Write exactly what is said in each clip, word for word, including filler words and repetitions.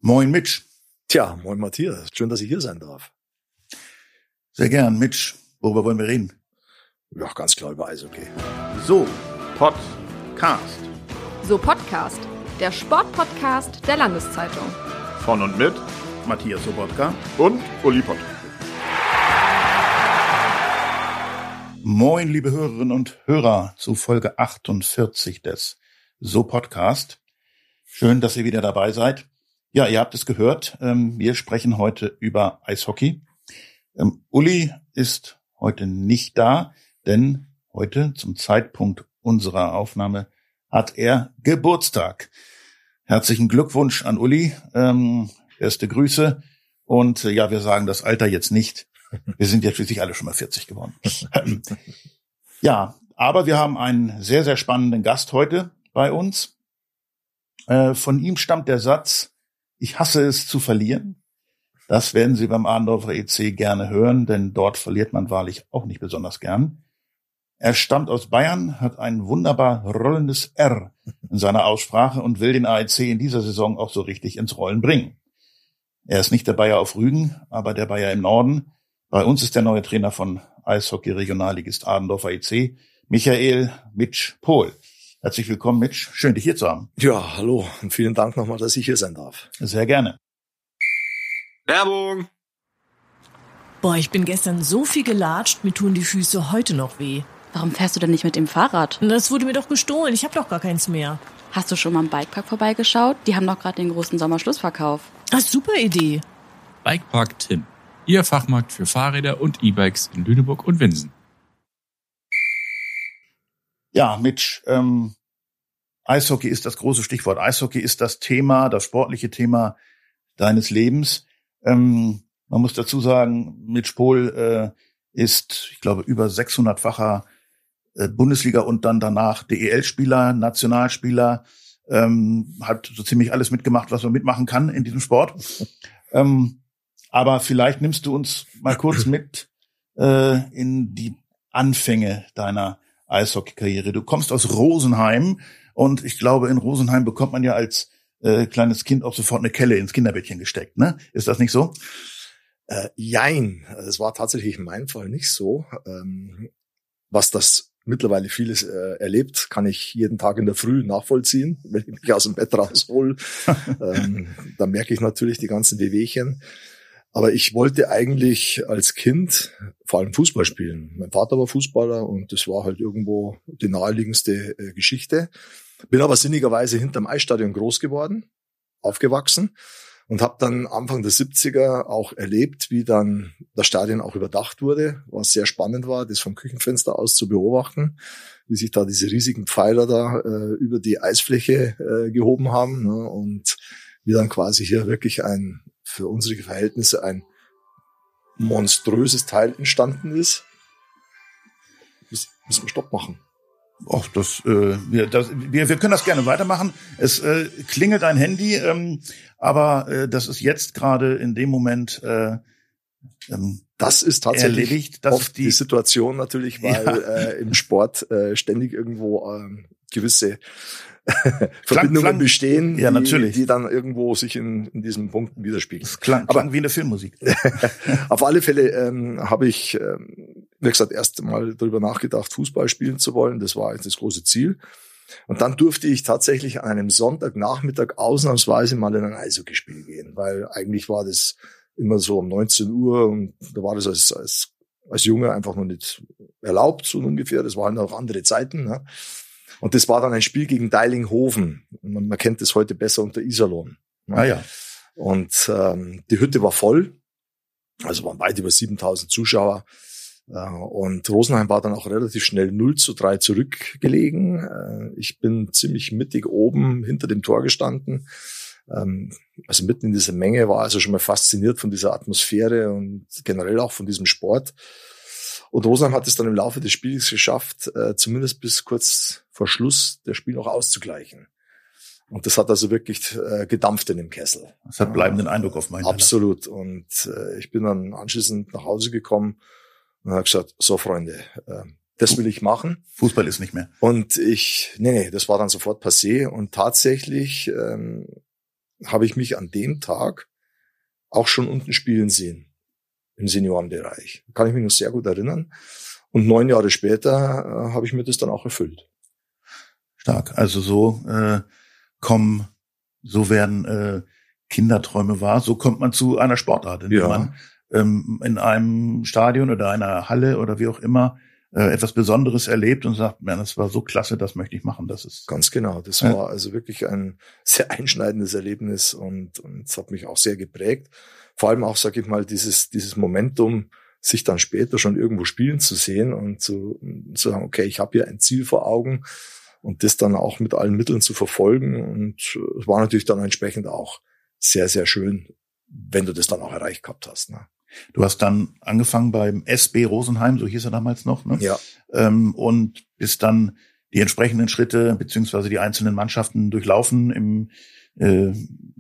Moin Mitch. Tja, moin Matthias. Schön, dass ich hier sein darf. Sehr gern. Mitch, worüber wollen wir reden? Ja, ganz klar über Eishockey. So, Podcast. So Podcast, der Sportpodcast der Landeszeitung. Von und mit Matthias Sobotka und Uli Pott. Moin, liebe Hörerinnen und Hörer, zu Folge achtundvierzig des So Podcast. Schön, dass ihr wieder dabei seid. Ja, ihr habt es gehört, ähm, wir sprechen heute über Eishockey. Ähm, Uli ist heute nicht da, denn heute zum Zeitpunkt unserer Aufnahme hat er Geburtstag. Herzlichen Glückwunsch an Uli, ähm, erste Grüße und äh, ja, wir sagen das Alter jetzt nicht. Wir sind ja schließlich alle schon mal vierzig geworden. Ja, aber wir haben einen sehr, sehr spannenden Gast heute bei uns. Äh, von ihm stammt der Satz, ich hasse es zu verlieren. Das werden Sie beim Adendorfer E C gerne hören, denn dort verliert man wahrlich auch nicht besonders gern. Er stammt aus Bayern, hat ein wunderbar rollendes R in seiner Aussprache und will den A E C in dieser Saison auch so richtig ins Rollen bringen. Er ist nicht der Bayer auf Rügen, aber der Bayer im Norden. Bei uns ist der neue Trainer von Eishockey-Regionalligist Adendorfer E C, Michael Mitch Pohl. Herzlich willkommen, Mitch. Schön, dich hier zu haben. Ja, hallo und vielen Dank nochmal, dass ich hier sein darf. Sehr gerne. Werbung! Boah, ich bin gestern so viel gelatscht, mir tun die Füße heute noch weh. Warum fährst du denn nicht mit dem Fahrrad? Das wurde mir doch gestohlen, ich habe doch gar keins mehr. Hast du schon mal im Bikepark vorbeigeschaut? Die haben doch gerade den großen Sommerschlussverkauf. Ach, super Idee. Bikepark Tim, Ihr Fachmarkt für Fahrräder und E-Bikes in Lüneburg und Winsen. Ja, Mitch, ähm, Eishockey ist das große Stichwort. Eishockey ist das Thema, das sportliche Thema deines Lebens. Ähm, man muss dazu sagen, Mitch Pohl äh, ist, ich glaube, über sechshundertfacher äh, Bundesliga und dann danach D E L-Spieler, Nationalspieler, ähm, hat so ziemlich alles mitgemacht, was man mitmachen kann in diesem Sport. Ähm, aber vielleicht nimmst du uns mal kurz mit äh, in die Anfänge deiner Eishockey-Karriere. Du kommst aus Rosenheim und ich glaube, in Rosenheim bekommt man ja als äh, kleines Kind auch sofort eine Kelle ins Kinderbettchen gesteckt, ne? Ist das nicht so? Äh, jein, es war tatsächlich in meinem Fall nicht so. Ähm, was das mittlerweile vieles äh, erlebt, kann ich jeden Tag in der Früh nachvollziehen, wenn ich mich aus dem Bett raushol. ähm, dann merke ich natürlich die ganzen Wehwehchen. Aber ich wollte eigentlich als Kind vor allem Fußball spielen. Mein Vater war Fußballer und das war halt irgendwo die naheliegendste äh, Geschichte. Bin aber sinnigerweise hinterm Eisstadion groß geworden, aufgewachsen und habe dann Anfang der siebziger auch erlebt, wie dann das Stadion auch überdacht wurde, was sehr spannend war, das vom Küchenfenster aus zu beobachten, wie sich da diese riesigen Pfeiler da äh, über die Eisfläche äh, gehoben haben, ne, und wie dann quasi hier wirklich ein für unsere Verhältnisse ein monströses Teil entstanden ist. Müssen wir Stopp machen. Ach, das, äh, wir, das, wir, wir können das gerne weitermachen. Es äh, klingelt ein Handy, ähm, aber äh, das ist jetzt gerade in dem Moment äh, ähm, das ist tatsächlich erledigt, dass oft die, die Situation natürlich, weil ja. äh, im Sport äh, ständig irgendwo äh, gewisse Verbindungen klang, bestehen, ja, die, natürlich. die dann irgendwo sich in, in diesen Punkten widerspiegeln. Das klang, Aber klang wie eine Filmmusik. Auf alle Fälle ähm, habe ich, ähm, wie gesagt, erst mal darüber nachgedacht, Fußball spielen zu wollen. Das war das große Ziel. Und dann durfte ich tatsächlich an einem Sonntagnachmittag ausnahmsweise mal in ein Eishockeyspiel gehen, weil eigentlich war das immer so um neunzehn Uhr und da war das als, als, als Junge einfach noch nicht erlaubt, so ungefähr. Das waren auch andere Zeiten, ne? Und das war dann ein Spiel gegen Deilinghofen. Man, man kennt das heute besser unter Iserlohn. Ne? Ah ja. Und ähm, die Hütte war voll. Also waren weit über siebentausend Zuschauer. Äh, und Rosenheim war dann auch relativ schnell null zu drei zurückgelegen. Äh, ich bin ziemlich mittig oben hinter dem Tor gestanden. Ähm, also mitten in dieser Menge, war also schon mal fasziniert von dieser Atmosphäre und generell auch von diesem Sport. Und Rosenheim hat es dann im Laufe des Spiels geschafft, äh, zumindest bis kurz vor Schluss das Spiel noch auszugleichen. Und das hat also wirklich äh, gedampft in dem Kessel. Das hat bleibenden Eindruck auf meinen Absolut. Und äh, ich bin dann anschließend nach Hause gekommen und habe gesagt, so Freunde, äh, das will ich machen. Fußball ist nicht mehr. Und ich, nee, nee, das war dann sofort passé. Und tatsächlich ähm, habe ich mich an dem Tag auch schon unten spielen sehen, im Seniorenbereich. Kann ich mich noch sehr gut erinnern. Und neun Jahre später äh, habe ich mir das dann auch erfüllt. Stark. Also so äh, kommen, so werden äh, Kinderträume wahr. So kommt man zu einer Sportart, in der Ja. man ähm, in einem Stadion oder einer Halle oder wie auch immer äh, etwas Besonderes erlebt und sagt, man, das war so klasse, das möchte ich machen. Das ist Ganz genau. Das Ja. war also wirklich ein sehr einschneidendes Erlebnis und und es hat mich auch sehr geprägt. Vor allem auch, sage ich mal, dieses dieses Momentum, sich dann später schon irgendwo spielen zu sehen und zu, zu sagen, okay, ich habe hier ein Ziel vor Augen und das dann auch mit allen Mitteln zu verfolgen. Und es war natürlich dann entsprechend auch sehr, sehr schön, wenn du das dann auch erreicht gehabt hast. Ne? Du hast dann angefangen beim S B Rosenheim, so hieß er damals noch, ne? Ja, Ähm, und bist dann die entsprechenden Schritte beziehungsweise die einzelnen Mannschaften durchlaufen im äh,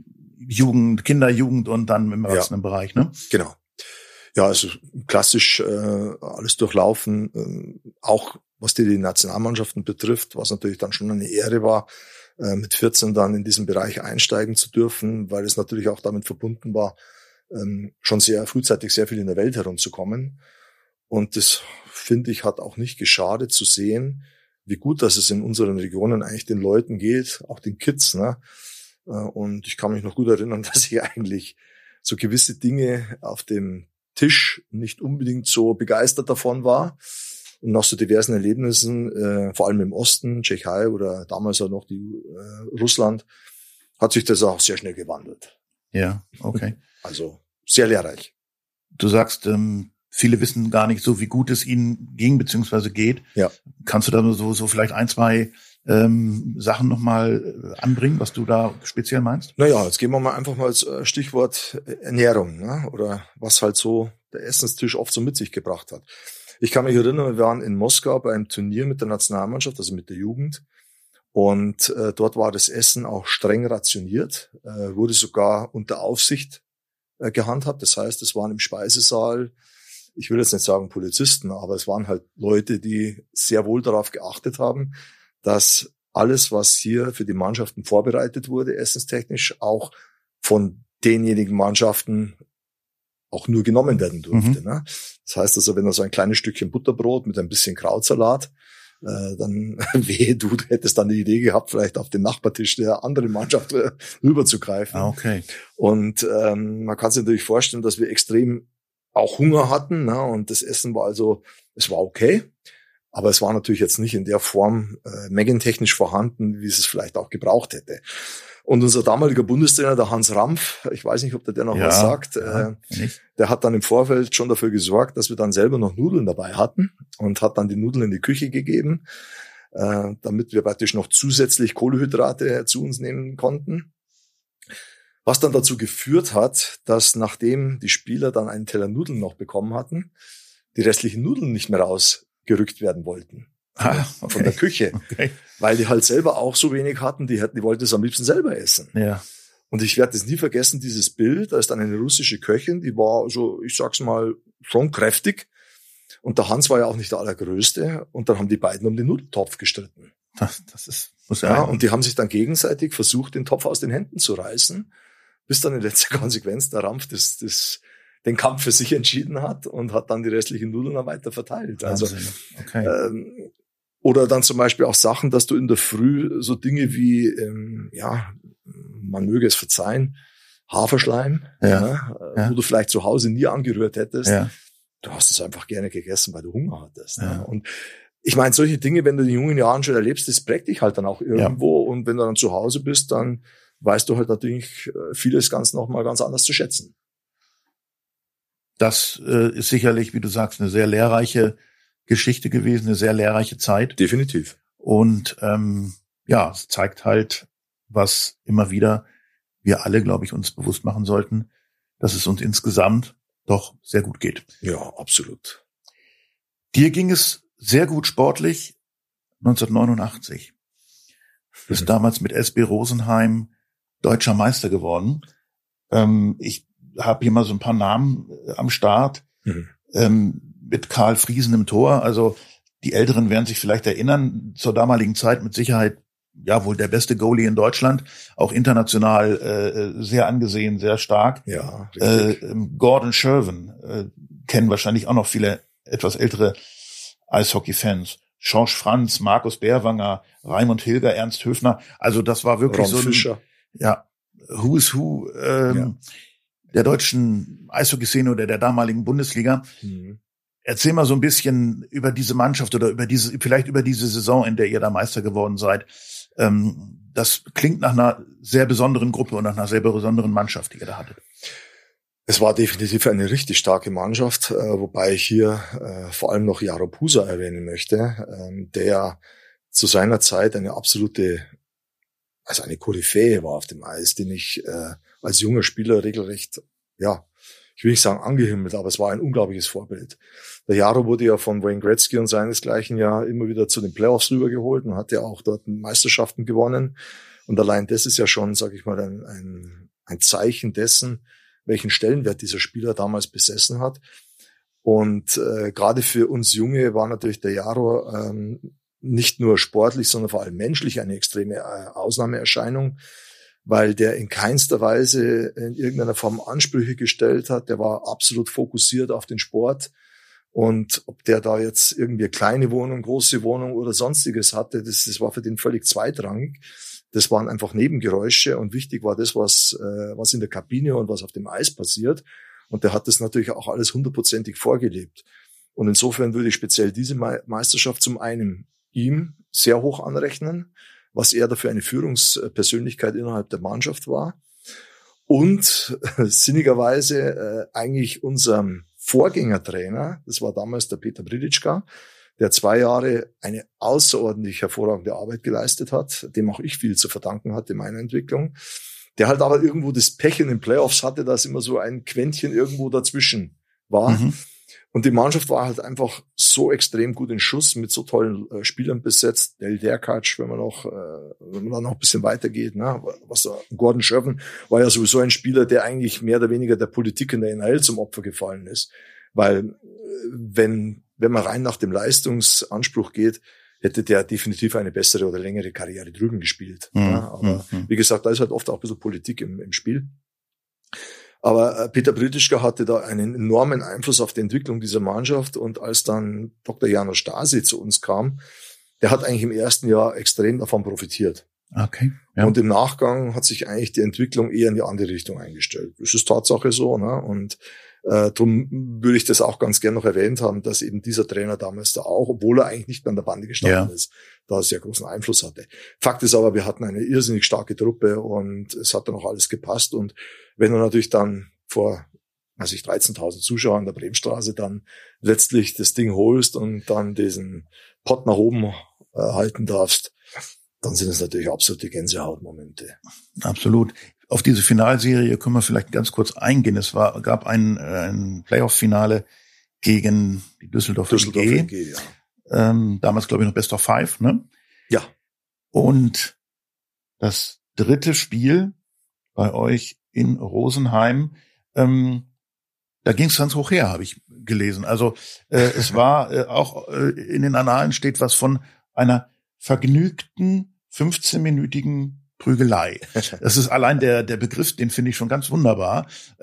Jugend, Kinder, Jugend und dann im Erwachsenenbereich, ne? genau. Ja, also klassisch äh, alles durchlaufen, äh, auch was die, die Nationalmannschaften betrifft, was natürlich dann schon eine Ehre war, äh, mit vierzehn dann in diesen Bereich einsteigen zu dürfen, weil es natürlich auch damit verbunden war, ähm, schon sehr frühzeitig sehr viel in der Welt herumzukommen. Und das, finde ich, hat auch nicht geschadet zu sehen, wie gut dass es in unseren Regionen eigentlich den Leuten geht, auch den Kids. Ne? Äh, und ich kann mich noch gut erinnern, dass ich eigentlich so gewisse Dinge auf dem Tisch nicht unbedingt so begeistert davon war. Und nach so diversen Erlebnissen, äh, vor allem im Osten, Tschechei oder damals auch noch die äh, Russland, hat sich das auch sehr schnell gewandelt. Ja, okay. Also sehr lehrreich. Du sagst, ähm, viele wissen gar nicht so, wie gut es ihnen ging beziehungsweise geht. Ja. Kannst du da so, so vielleicht ein, zwei ähm, Sachen nochmal anbringen, was du da speziell meinst? Naja, jetzt gehen wir mal einfach mal als Stichwort Ernährung, ne? Oder was halt so der Essenstisch oft so mit sich gebracht hat. Ich kann mich erinnern, wir waren in Moskau bei einem Turnier mit der Nationalmannschaft, also mit der Jugend. Und äh, dort war das Essen auch streng rationiert, äh, wurde sogar unter Aufsicht äh, gehandhabt. Das heißt, es waren im Speisesaal, ich will jetzt nicht sagen Polizisten, aber es waren halt Leute, die sehr wohl darauf geachtet haben, dass alles, was hier für die Mannschaften vorbereitet wurde, essenstechnisch, auch von denjenigen Mannschaften auch nur genommen werden durfte. Mhm. Ne? Das heißt also, wenn da so ein kleines Stückchen Butterbrot mit ein bisschen Krautsalat, äh, dann wehe du, du hättest dann die Idee gehabt, vielleicht auf den Nachbartisch der anderen Mannschaft äh, rüberzugreifen. Ah, okay. Und ähm, man kann sich natürlich vorstellen, dass wir extrem auch Hunger hatten, ne? Und das Essen war also, es war okay, aber es war natürlich jetzt nicht in der Form äh, mengentechnisch vorhanden, wie es es vielleicht auch gebraucht hätte. Und unser damaliger Bundestrainer, der Hans Rampf, ich weiß nicht, ob der, der noch ja, was sagt, ja, äh, der hat dann im Vorfeld schon dafür gesorgt, dass wir dann selber noch Nudeln dabei hatten und hat dann die Nudeln in die Küche gegeben, äh, damit wir praktisch noch zusätzlich Kohlenhydrate zu uns nehmen konnten. Was dann dazu geführt hat, dass nachdem die Spieler dann einen Teller Nudeln noch bekommen hatten, die restlichen Nudeln nicht mehr rausgerückt werden wollten. Ah, okay. Von der Küche. Okay. Weil die halt selber auch so wenig hatten, die hätten, die wollten es am liebsten selber essen. Ja. Und ich werde es nie vergessen, dieses Bild, da ist dann eine russische Köchin, die war so, ich sag's mal, schon kräftig. Und der Hans war ja auch nicht der Allergrößte. Und dann haben die beiden um den Nudeltopf gestritten. Das, das ist, muss ja, und die haben sich dann gegenseitig versucht, den Topf aus den Händen zu reißen, bis dann in letzter Konsequenz der Rampf das, das, den Kampf für sich entschieden hat und hat dann die restlichen Nudeln dann weiter verteilt. Also, okay. ähm, oder dann zum Beispiel auch Sachen, dass du in der Früh so Dinge wie, ähm, ja, man möge es verzeihen, Haferschleim, ja, ja, ja. wo du vielleicht zu Hause nie angerührt hättest. Ja. Du hast es einfach gerne gegessen, weil du Hunger hattest. Ja. Ne? Und ich meine, solche Dinge, wenn du in jungen Jahren schon erlebst, das prägt dich halt dann auch irgendwo. Ja. Und wenn du dann zu Hause bist, dann weißt du halt natürlich vieles ganz nochmal ganz anders zu schätzen. Das äh, ist sicherlich, wie du sagst, eine sehr lehrreiche Geschichte gewesen, eine sehr lehrreiche Zeit. Definitiv. Und ähm, ja, es zeigt halt, was immer wieder wir alle, glaube ich, uns bewusst machen sollten, dass es uns insgesamt doch sehr gut geht. Ja, absolut. Dir ging es sehr gut sportlich neunzehnhundertneunundachtzig. Du bist mhm. damals mit S B Rosenheim deutscher Meister geworden. Ähm, ich habe hier mal so ein paar Namen am Start. Mhm. Ähm, mit Karl Friesen im Tor. Also die Älteren werden sich vielleicht erinnern, zur damaligen Zeit mit Sicherheit ja wohl der beste Goalie in Deutschland, auch international äh, sehr angesehen, sehr stark. Ja, richtig. Äh, Gordon Shervin äh, kennen wahrscheinlich auch noch viele etwas ältere Eishockey-Fans. George Franz, Markus Bärwanger, Raimund Hilger, Ernst Höfner. Also das war wirklich Ron so ein, Fischer. ja, Who's Who ähm, ja. der deutschen Eishockey-Szene oder der damaligen Bundesliga. Mhm. Erzähl mal so ein bisschen über diese Mannschaft oder über diese, vielleicht über diese Saison, in der ihr da Meister geworden seid. Ähm, das klingt nach einer sehr besonderen Gruppe und nach einer sehr besonderen Mannschaft, die ihr da hattet. Es war definitiv eine richtig starke Mannschaft, äh, wobei ich hier äh, vor allem noch Jaro Pusa erwähnen möchte, ähm, der zu seiner Zeit eine absolute, also eine Koryphäe war auf dem Eis, den ich äh, als junger Spieler regelrecht, ja, ich will nicht sagen angehimmelt, aber es war ein unglaubliches Vorbild. Der Jaro wurde ja von Wayne Gretzky und seinesgleichen ja immer wieder zu den Playoffs rübergeholt und hat ja auch dort Meisterschaften gewonnen. Und allein das ist ja schon, sage ich mal, ein, ein, ein Zeichen dessen, welchen Stellenwert dieser Spieler damals besessen hat. Und äh, gerade für uns Junge war natürlich der Jaro ähm, nicht nur sportlich, sondern vor allem menschlich eine extreme äh, Ausnahmeerscheinung, weil der in keinster Weise in irgendeiner Form Ansprüche gestellt hat. Der war absolut fokussiert auf den Sport. Und ob der da jetzt irgendwie eine kleine Wohnung, große Wohnung oder sonstiges hatte, das, das war für den völlig zweitrangig. Das waren einfach Nebengeräusche und wichtig war das, was, äh, was in der Kabine und was auf dem Eis passiert. Und der hat das natürlich auch alles hundertprozentig vorgelebt. Und insofern würde ich speziell diese Me- Meisterschaft zum einen ihm sehr hoch anrechnen, was er da für eine Führungspersönlichkeit innerhalb der Mannschaft war. Und äh, sinnigerweise äh, eigentlich unserem Vorgängertrainer, das war damals der Peter Briditschka, der zwei Jahre eine außerordentlich hervorragende Arbeit geleistet hat, dem auch ich viel zu verdanken hatte in meiner Entwicklung, der halt aber irgendwo das Pech in den Playoffs hatte, dass immer so ein Quäntchen irgendwo dazwischen war. Mhm. Und die Mannschaft war halt einfach so extrem gut in Schuss, mit so tollen äh, Spielern besetzt. Del Derkach, wenn man noch, äh, wenn man dann noch ein bisschen weitergeht, ne, was da, Gordon Shervin war ja sowieso ein Spieler, der eigentlich mehr oder weniger der Politik in der N H L zum Opfer gefallen ist. Weil, wenn, wenn man rein nach dem Leistungsanspruch geht, hätte der definitiv eine bessere oder längere Karriere drüben gespielt. Mhm. Ja, aber mhm. wie gesagt, da ist halt oft auch ein bisschen Politik im, im Spiel. Aber Peter Briditschka hatte da einen enormen Einfluss auf die Entwicklung dieser Mannschaft. Und als dann Doktor János Stasi zu uns kam, der hat eigentlich im ersten Jahr extrem davon profitiert. Okay. Ja. Und im Nachgang hat sich eigentlich die Entwicklung eher in die andere Richtung eingestellt. Das ist Tatsache so, ne? Und äh, darum würde ich das auch ganz gern noch erwähnt haben, dass eben dieser Trainer damals da auch, obwohl er eigentlich nicht mehr an der Bande gestanden ja. ist, da sehr großen Einfluss hatte. Fakt ist aber, wir hatten eine irrsinnig starke Truppe und es hat dann auch alles gepasst. Und wenn du natürlich dann vor, weiß ich, dreizehntausend Zuschauern an der Bremstraße dann letztlich das Ding holst und dann diesen Pott nach oben äh, halten darfst, dann sind es natürlich absolute Gänsehautmomente. Absolut. Auf diese Finalserie können wir vielleicht ganz kurz eingehen. Es war, gab ein, ein Playoff-Finale gegen die Düsseldorf, Düsseldorf G. L G, ja. Ähm, damals, glaube ich, noch Best of Five, ne? Ja. Und das dritte Spiel bei euch in Rosenheim, ähm, da ging es ganz hoch her, habe ich gelesen. Also äh, es war äh, auch äh, in den Annalen steht was von einer vergnügten fünfzehnminütigen Prügelei. Das ist allein der der Begriff, den finde ich schon ganz wunderbar.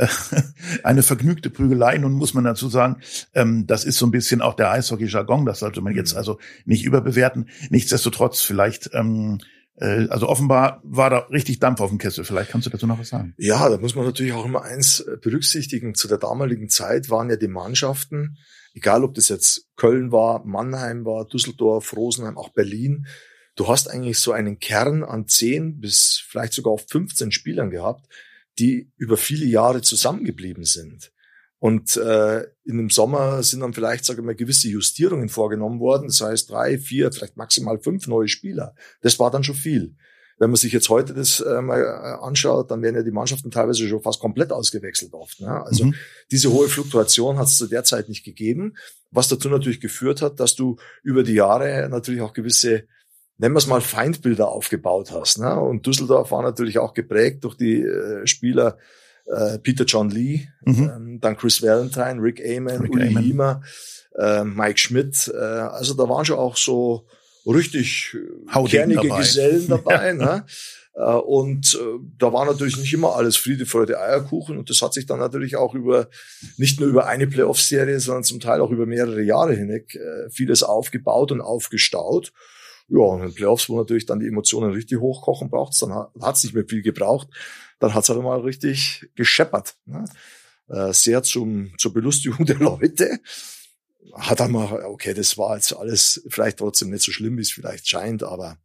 Eine vergnügte Prügelei. Nun muss man dazu sagen, ähm, das ist so ein bisschen auch der Eishockey-Jargon. Das sollte man jetzt also nicht überbewerten. Nichtsdestotrotz vielleicht, ähm, äh, also offenbar war da richtig Dampf auf dem Kessel. Vielleicht kannst du dazu noch was sagen. Ja, da muss man natürlich auch immer eins berücksichtigen. Zu der damaligen Zeit waren ja die Mannschaften, egal ob das jetzt Köln war, Mannheim war, Düsseldorf, Rosenheim, auch Berlin. Du hast eigentlich so einen Kern an zehn bis vielleicht sogar auf fünfzehn Spielern gehabt, die über viele Jahre zusammengeblieben sind. Und äh, in dem Sommer sind dann vielleicht, sage ich mal, gewisse Justierungen vorgenommen worden. Das heißt drei, vier, vielleicht maximal fünf neue Spieler. Das war dann schon viel. Wenn man sich jetzt heute das äh, mal anschaut, dann werden ja die Mannschaften teilweise schon fast komplett ausgewechselt oft. Ne? Also mhm. diese hohe Fluktuation hat es zu der Zeit nicht gegeben, was dazu natürlich geführt hat, dass du über die Jahre natürlich auch gewisse, nennen wir es mal, Feindbilder aufgebaut hast. Ne? Und Düsseldorf war natürlich auch geprägt durch die äh, Spieler äh, Peter John Lee, mhm. ähm, dann Chris Valentine, Rick Ehman, Rick Uli Hiemer, äh, Mike Schmidt. Äh, also da waren schon auch so richtig Haudegen kernige dabei. Gesellen dabei. Ne? Und da war natürlich nicht immer alles Friede, Freude, Eierkuchen. Und das hat sich dann natürlich auch über, nicht nur über eine Playoff-Serie, sondern zum Teil auch über mehrere Jahre hinweg vieles aufgebaut und aufgestaut. Ja, und in den Playoffs, wo natürlich dann die Emotionen richtig hochkochen braucht, dann hat es nicht mehr viel gebraucht. Dann hat es halt mal richtig gescheppert. Ne? Sehr zum, zur Belustigung der Leute. Hat dann mal, okay, das war jetzt alles vielleicht trotzdem nicht so schlimm, wie es vielleicht scheint, aber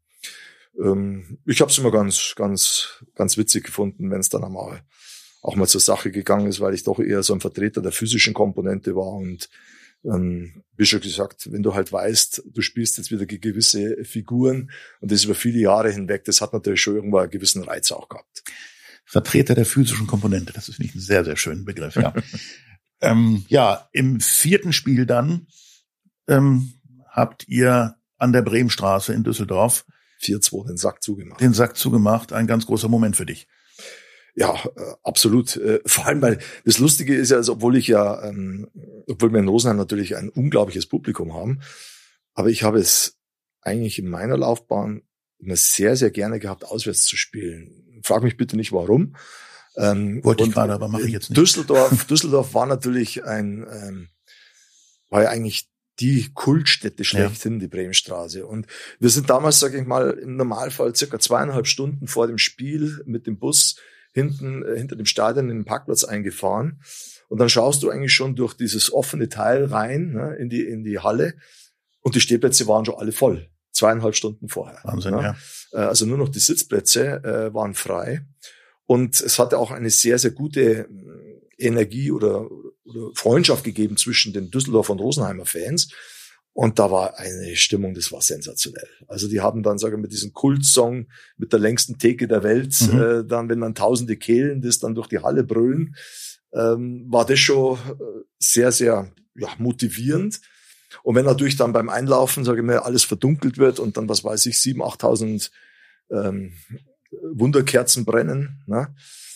ähm, ich habe es immer ganz, ganz, ganz witzig gefunden, wenn es dann einmal auch mal zur Sache gegangen ist, weil ich doch eher so ein Vertreter der physischen Komponente war und ähm, wie schon gesagt, wenn du halt weißt, du spielst jetzt wieder gewisse Figuren und das über viele Jahre hinweg, das hat natürlich schon irgendwo einen gewissen Reiz auch gehabt. Vertreter der physischen Komponente, das ist nicht ein sehr, sehr schöner Begriff, ja. ähm, ja, im vierten Spiel dann ähm, habt ihr an der Bremenstraße in Düsseldorf vier zwei den Sack zugemacht. Den Sack zugemacht, ein ganz großer Moment für dich. Ja, äh, absolut. Äh, vor allem, weil das Lustige ist ja, also, obwohl ich ja, ähm, obwohl wir in Rosenheim natürlich ein unglaubliches Publikum haben, aber ich habe es eigentlich in meiner Laufbahn immer sehr, sehr gerne gehabt, auswärts zu spielen. Frag mich bitte nicht, warum. Ähm, Wollte ich gerade, aber mache ich jetzt nicht. Düsseldorf, Düsseldorf war natürlich ein, ähm, war ja eigentlich die Kultstätte schlechthin, ja. Die Bremenstraße. Und wir sind damals, sage ich mal, im Normalfall circa zweieinhalb Stunden vor dem Spiel mit dem Bus hinten, äh, hinter dem Stadion in den Parkplatz eingefahren. Und dann schaust du eigentlich schon durch dieses offene Teil rein, ne, in die, in die Halle. Und die Stehplätze waren schon alle voll. Zweieinhalb Stunden vorher. Wahnsinn, ne? ja. Also nur noch die Sitzplätze äh, waren frei. Und es hatte auch eine sehr, sehr gute Energie oder, oder Freundschaft gegeben zwischen den Düsseldorfer und Rosenheimer Fans. Und da war eine Stimmung, das war sensationell. Also die haben dann, sage ich mal, diesen Kultsong mit der längsten Theke der Welt, mhm. äh, dann, wenn dann tausende Kehlen das dann durch die Halle brüllen, ähm, war das schon sehr, sehr ja, motivierend. Und wenn natürlich dann beim Einlaufen, sage ich mal, alles verdunkelt wird und dann, was weiß ich, sieben, achttausend ähm, Wunderkerzen brennen, ne?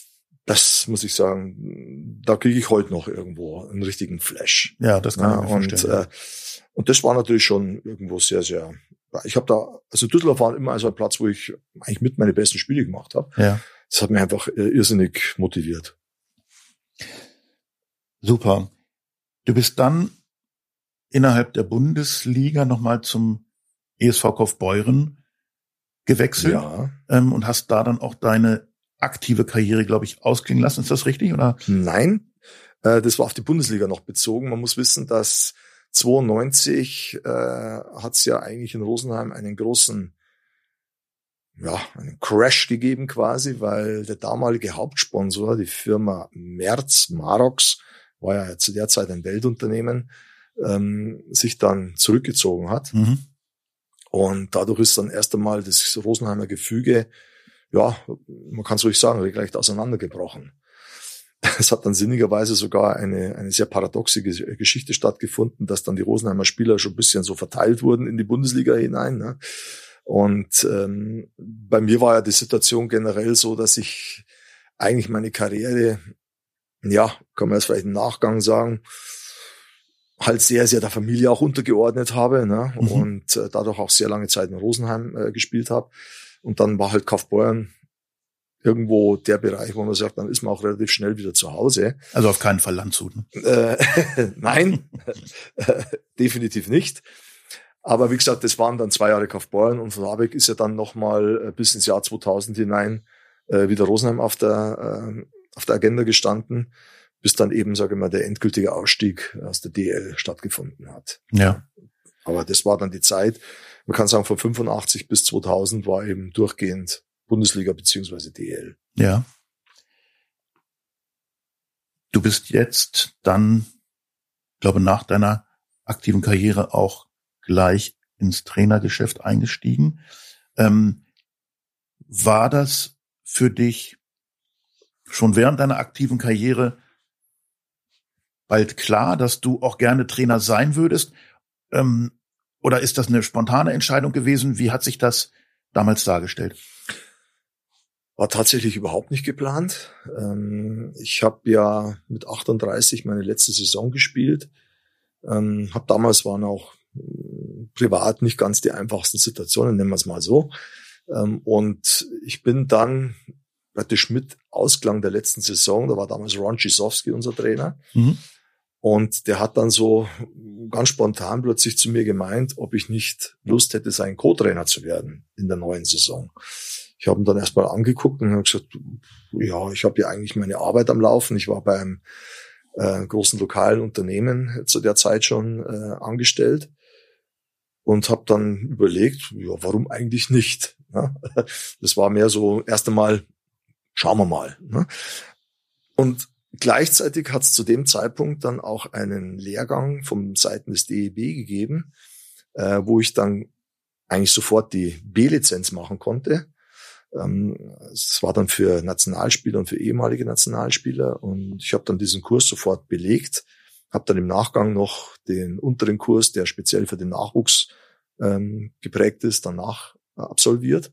Das muss ich sagen, da kriege ich heute noch irgendwo einen richtigen Flash. Ja, das kann ja, ich mir und, vorstellen. Äh, und das war natürlich schon irgendwo sehr, sehr, ich habe da, also Düsseldorf war immer also ein Platz, wo ich eigentlich mit meine besten Spiele gemacht habe. Ja. Das hat mich einfach äh, irrsinnig motiviert. Super. Du bist dann innerhalb der Bundesliga nochmal zum E S V Kaufbeuren gewechselt, Ja. ähm, und hast da dann auch deine aktive Karriere, glaube ich, ausklingen lassen. Ist das richtig, oder? Nein, äh, das war auf die Bundesliga noch bezogen. Man muss wissen, dass zweiundneunzig äh, hat es ja eigentlich in Rosenheim einen großen, ja, einen Crash gegeben quasi, weil der damalige Hauptsponsor, die Firma Merz, Marox, war ja zu der Zeit ein Weltunternehmen, ähm, sich dann zurückgezogen hat. Mhm. Und dadurch ist dann erst einmal das Rosenheimer Gefüge, ja, man kann es ruhig sagen, regelrecht auseinandergebrochen. Es hat dann sinnigerweise sogar eine, eine sehr paradoxe Geschichte stattgefunden, dass dann die Rosenheimer Spieler schon ein bisschen so verteilt wurden in die Bundesliga hinein. Ne? Und ähm, bei mir war ja die Situation generell so, dass ich eigentlich meine Karriere, ja, kann man jetzt vielleicht im Nachgang sagen, halt sehr, sehr der Familie auch untergeordnet habe, ne? Mhm. Und äh, dadurch auch sehr lange Zeit in Rosenheim äh, gespielt habe. Und dann war halt Kaufbeuren irgendwo der Bereich, wo man sagt, dann ist man auch relativ schnell wieder zu Hause. Also auf keinen Fall Landshut. Ne? Äh, nein, definitiv nicht. Aber wie gesagt, das waren dann zwei Jahre Kaufbeuren und von Habeck ist ja dann nochmal bis ins Jahr zweitausend hinein äh, wieder Rosenheim auf der, äh, auf der Agenda gestanden, bis dann eben, sage ich mal, der endgültige Ausstieg aus der D L stattgefunden hat. Ja. Aber das war dann die Zeit, man kann sagen, von fünfundachtzig bis zweitausend war eben durchgehend Bundesliga beziehungsweise D L. Ja. Du bist jetzt dann, glaube nach deiner aktiven Karriere auch gleich ins Trainergeschäft eingestiegen. Ähm, war das für dich schon während deiner aktiven Karriere bald klar, dass du auch gerne Trainer sein würdest? Ähm, oder ist das eine spontane Entscheidung gewesen? Wie hat sich das damals dargestellt? War tatsächlich überhaupt nicht geplant. Ich habe ja mit achtunddreißig meine letzte Saison gespielt. Hab damals waren auch privat nicht ganz die einfachsten Situationen, nennen wir es mal so. Und ich bin dann praktisch mit Ausklang der letzten Saison, da war damals Ron Cisowski unser Trainer, mhm. und der hat dann so ganz spontan plötzlich zu mir gemeint, ob ich nicht Lust hätte, sein Co-Trainer zu werden in der neuen Saison. Ich habe ihn dann erstmal angeguckt und habe gesagt, ja, ich habe ja eigentlich meine Arbeit am Laufen. Ich war beim äh, großen lokalen Unternehmen zu der Zeit schon äh, angestellt und habe dann überlegt, ja, warum eigentlich nicht? Ne? Das war mehr so erst einmal, schauen wir mal. Ne? Und gleichzeitig hat es zu dem Zeitpunkt dann auch einen Lehrgang vom Seiten des D E B gegeben, äh, wo ich dann eigentlich sofort die B-Lizenz machen konnte. Es war dann für Nationalspieler und für ehemalige Nationalspieler und ich habe dann diesen Kurs sofort belegt, habe dann im Nachgang noch den unteren Kurs, der speziell für den Nachwuchs ähm, geprägt ist, danach absolviert.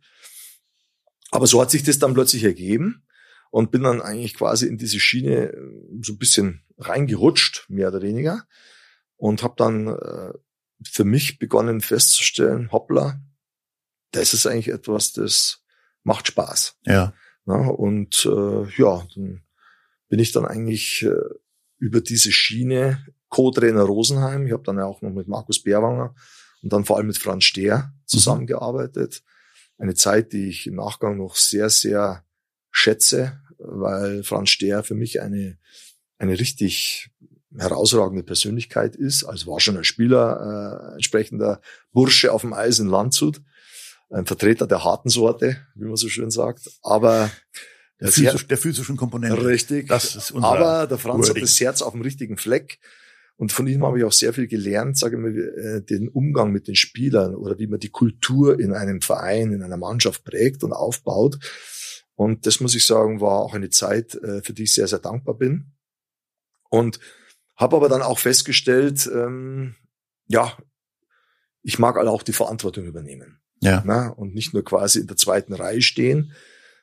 Aber so hat sich das dann plötzlich ergeben und bin dann eigentlich quasi in diese Schiene so ein bisschen reingerutscht, mehr oder weniger, und habe dann äh, für mich begonnen festzustellen, hoppla, das ist eigentlich etwas, das macht Spaß. Ja. ja und äh, ja, dann bin ich dann eigentlich äh, über diese Schiene Co-Trainer Rosenheim. Ich habe dann ja auch noch mit Markus Bärwanger und dann vor allem mit Franz Stehr zusammengearbeitet. Mhm. Eine Zeit, die ich im Nachgang noch sehr, sehr schätze, weil Franz Stehr für mich eine eine richtig herausragende Persönlichkeit ist. Also war schon ein Spieler, äh, entsprechender Bursche auf dem Eis in Landshut. Ein Vertreter der harten Sorte, wie man so schön sagt, aber der, physisch, der physischen Komponente. Richtig. Das ist unser aber der Franz Wording. Hat das Herz auf dem richtigen Fleck und von ihm habe ich auch sehr viel gelernt, sage ich mal, den Umgang mit den Spielern oder wie man die Kultur in einem Verein, in einer Mannschaft prägt und aufbaut. Und das muss ich sagen, war auch eine Zeit, für die ich sehr, sehr dankbar bin. Und habe aber dann auch festgestellt, ähm, ja, ich mag alle auch die Verantwortung übernehmen. Ja. Na, und nicht nur quasi in der zweiten Reihe stehen.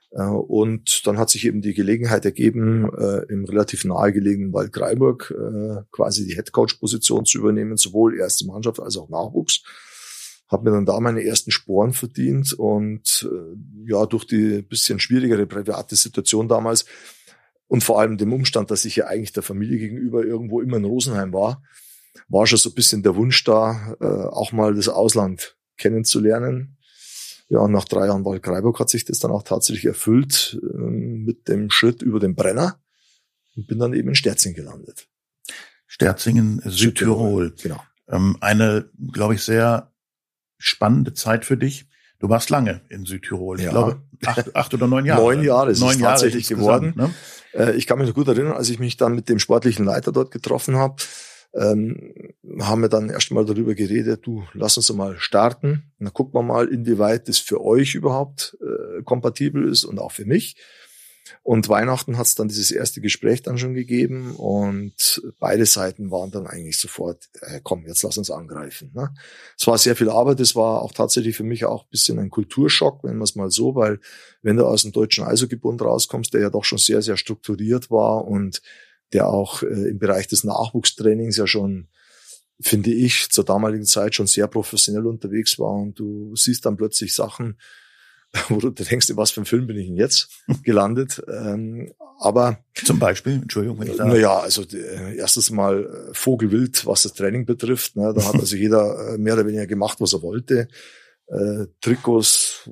Und dann hat sich eben die Gelegenheit ergeben, im relativ nahegelegenen Waldkraiburg quasi die Headcoach-Position zu übernehmen, sowohl erste Mannschaft als auch Nachwuchs. Habe mir dann da meine ersten Sporen verdient und ja, durch die bisschen schwierigere private Situation damals und vor allem dem Umstand, dass ich ja eigentlich der Familie gegenüber irgendwo immer in Rosenheim war, war schon so ein bisschen der Wunsch da, auch mal das Ausland kennenzulernen. Ja, und nach drei Jahren Waldkraiburg hat sich das dann auch tatsächlich erfüllt äh, mit dem Schritt über den Brenner und bin dann eben in Sterzing gelandet. Sterzingen, Südtirol. Südtirol, genau. Ähm, eine, glaube ich, sehr spannende Zeit für dich. Du warst lange in Südtirol. Ich Ja. glaube, acht, acht oder neun Jahre. Neun Jahre ist neun es Jahre tatsächlich insgesamt, geworden. Ne? Äh, ich kann mich noch gut erinnern, als ich mich dann mit dem sportlichen Leiter dort getroffen habe, ähm, haben wir dann erst mal darüber geredet, du, lass uns mal starten. Und dann gucken wir mal, inwieweit das für euch überhaupt äh, kompatibel ist und auch für mich. Und Weihnachten hat es dann dieses erste Gespräch dann schon gegeben und beide Seiten waren dann eigentlich sofort, äh, komm, jetzt lass uns angreifen. Ne? Es war sehr viel Arbeit, es war auch tatsächlich für mich auch ein bisschen ein Kulturschock, wenn man es mal so, weil wenn du aus dem Deutschen Eishockeybund rauskommst, der ja doch schon sehr, sehr strukturiert war und der auch äh, im Bereich des Nachwuchstrainings ja schon, finde ich, zur damaligen Zeit schon sehr professionell unterwegs war und du siehst dann plötzlich Sachen, wo du denkst, in was für ein Film bin ich denn jetzt gelandet? ähm, aber zum Beispiel, Entschuldigung, wenn ich da... Naja, also äh, erstes Mal äh, Vogelwild, was das Training betrifft. Ne, da hat also jeder äh, mehr oder weniger gemacht, was er wollte. Äh, Trikots,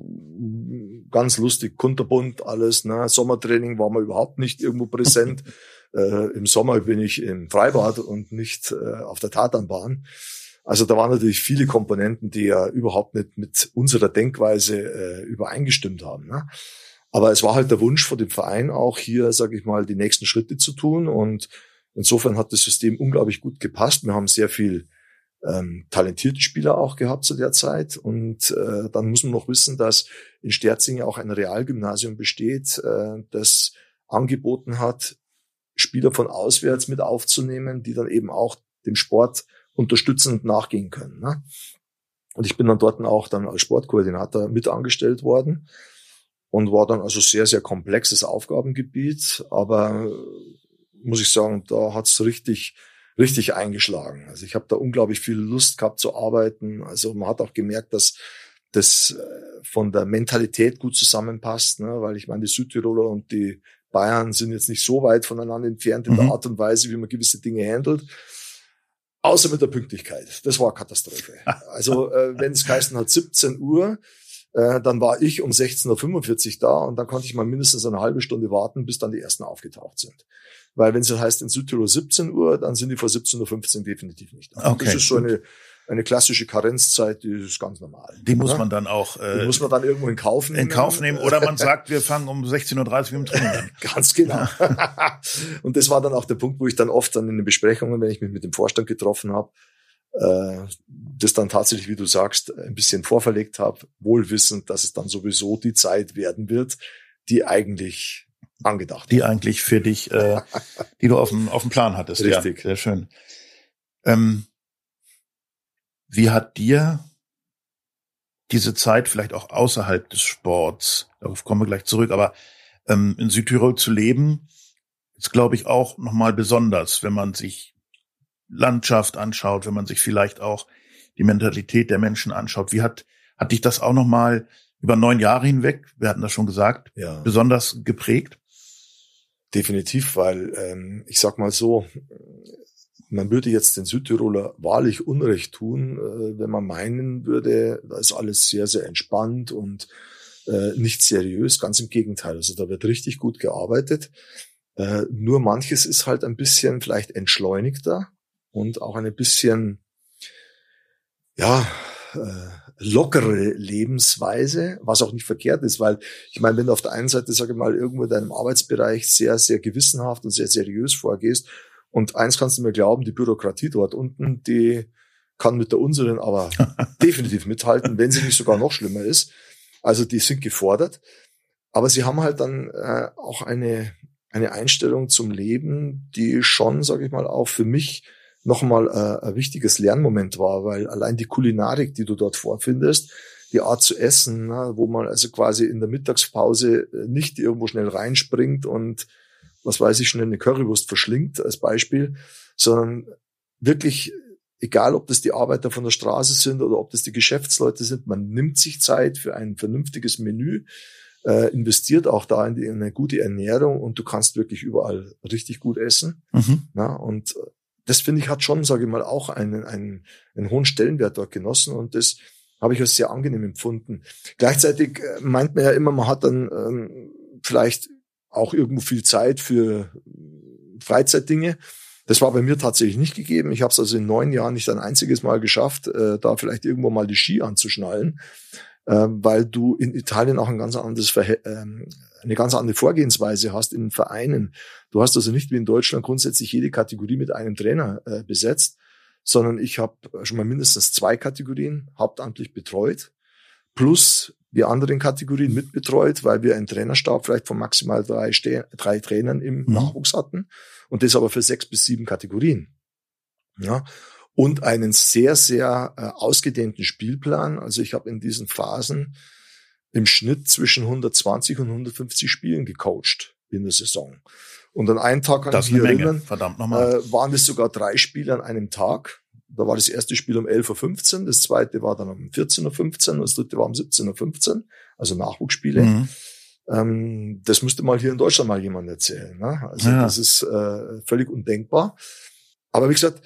ganz lustig, kunterbunt alles. Ne? Sommertraining war man überhaupt nicht irgendwo präsent. Äh, Im Sommer bin ich im Freibad und nicht äh, auf der Tatanbahn. Also da waren natürlich viele Komponenten, die ja überhaupt nicht mit unserer Denkweise äh, übereingestimmt haben. Ne? Aber es war halt der Wunsch von dem Verein auch hier, sage ich mal, die nächsten Schritte zu tun. Und insofern hat das System unglaublich gut gepasst. Wir haben sehr viel ähm, talentierte Spieler auch gehabt zu der Zeit. Und äh, dann muss man noch wissen, dass in Sterzing auch ein Realgymnasium besteht, äh, das angeboten hat, Spieler von auswärts mit aufzunehmen, die dann eben auch dem Sport unterstützend nachgehen können. Ne? Und ich bin dann dort auch dann als Sportkoordinator mit angestellt worden und war dann also sehr, sehr komplexes Aufgabengebiet. Aber muss ich sagen, da hat's richtig, richtig eingeschlagen. Also ich habe da unglaublich viel Lust gehabt zu arbeiten. Also man hat auch gemerkt, dass das von der Mentalität gut zusammenpasst, ne? Weil ich meine, die Südtiroler und die Bayern sind jetzt nicht so weit voneinander entfernt in mhm. der Art und Weise, wie man gewisse Dinge handelt. Außer mit der Pünktlichkeit. Das war eine Katastrophe. Also äh, wenn es geheißen hat siebzehn Uhr, äh, dann war ich um sechzehn Uhr fünfundvierzig da und dann konnte ich mal mindestens eine halbe Stunde warten, bis dann die ersten aufgetaucht sind. Weil wenn es das heißt in Südtirol siebzehn Uhr, dann sind die vor siebzehn Uhr fünfzehn definitiv nicht da. Okay. Das ist so eine eine klassische Karenzzeit, die ist ganz normal. Die muss ja? man dann auch äh, die muss man dann irgendwo in Kauf nehmen. In Kauf nehmen oder man sagt, wir fangen um sechzehn Uhr dreißig mit dem Training an. Ganz genau. Und das war dann auch der Punkt, wo ich dann oft dann in den Besprechungen, wenn ich mich mit dem Vorstand getroffen habe, äh, das dann tatsächlich, wie du sagst, ein bisschen vorverlegt habe, wohl wissend, dass es dann sowieso die Zeit werden wird, die eigentlich angedacht Die war. eigentlich für dich, äh, die du auf dem auf dem Plan hattest. Richtig. Ja, sehr schön. Ähm, Wie hat dir diese Zeit vielleicht auch außerhalb des Sports, darauf kommen wir gleich zurück, aber ähm, in Südtirol zu leben, ist, glaube ich, auch nochmal besonders, wenn man sich Landschaft anschaut, wenn man sich vielleicht auch die Mentalität der Menschen anschaut. Wie hat hat dich das auch nochmal über neun Jahre hinweg, wir hatten das schon gesagt, ja. besonders geprägt? Definitiv, weil ähm, ich sag mal so, man würde jetzt den Südtiroler wahrlich Unrecht tun, äh, wenn man meinen würde, da ist alles sehr, sehr entspannt und äh, nicht seriös. Ganz im Gegenteil. Also da wird richtig gut gearbeitet. Äh, nur manches ist halt ein bisschen vielleicht entschleunigter und auch ein bisschen, ja, äh, lockere Lebensweise, was auch nicht verkehrt ist, weil ich meine, wenn du auf der einen Seite, sage ich mal, irgendwo in deinem Arbeitsbereich sehr, sehr gewissenhaft und sehr seriös vorgehst, und eins kannst du mir glauben, die Bürokratie dort unten, die kann mit der unseren aber definitiv mithalten, wenn sie nicht sogar noch schlimmer ist. Also die sind gefordert. Aber sie haben halt dann äh, auch eine eine Einstellung zum Leben, die schon, sage ich mal, auch für mich nochmal äh, ein wichtiges Lernmoment war, weil allein die Kulinarik, die du dort vorfindest, die Art zu essen, ne, wo man also quasi in der Mittagspause nicht irgendwo schnell reinspringt und was weiß ich, schnell eine Currywurst verschlingt als Beispiel, sondern wirklich, egal ob das die Arbeiter von der Straße sind oder ob das die Geschäftsleute sind, man nimmt sich Zeit für ein vernünftiges Menü, äh, investiert auch da in, die, in eine gute Ernährung und du kannst wirklich überall richtig gut essen. Mhm. Na, und das, finde ich, hat schon, sage ich mal, auch einen, einen, einen hohen Stellenwert dort genossen und das habe ich als sehr angenehm empfunden. Gleichzeitig meint man ja immer, man hat dann ähm, vielleicht auch irgendwo viel Zeit für Freizeitdinge. Das war bei mir tatsächlich nicht gegeben. Ich habe es also in neun Jahren nicht ein einziges Mal geschafft, äh, da vielleicht irgendwo mal die Ski anzuschnallen, äh, weil du in Italien auch ein ganz anderes Verhält- äh, eine ganz andere Vorgehensweise hast in Vereinen. Du hast also nicht wie in Deutschland grundsätzlich jede Kategorie mit einem Trainer äh, besetzt, sondern ich habe schon mal mindestens zwei Kategorien hauptamtlich betreut, plus die anderen Kategorien mitbetreut, weil wir einen Trainerstab vielleicht von maximal drei, Ste- drei Trainern im mhm. Nachwuchs hatten und das aber für sechs bis sieben Kategorien. Ja. Und einen sehr, sehr äh, ausgedehnten Spielplan. Also ich habe in diesen Phasen im Schnitt zwischen hundertzwanzig und hundertfünfzig Spielen gecoacht in der Saison. Und an einem Tag kann das ich mich Menge. erinnern, Verdammt nochmal. Äh, waren es sogar drei Spiele an einem Tag. Da war das erste Spiel um elf Uhr fünfzehn, das zweite war dann um vierzehn Uhr fünfzehn und das dritte war um siebzehn Uhr fünfzehn, also Nachwuchsspiele. Mhm. Ähm, das müsste mal hier in Deutschland mal jemand erzählen. Ne? Also ja. Das ist äh, völlig undenkbar. Aber wie gesagt,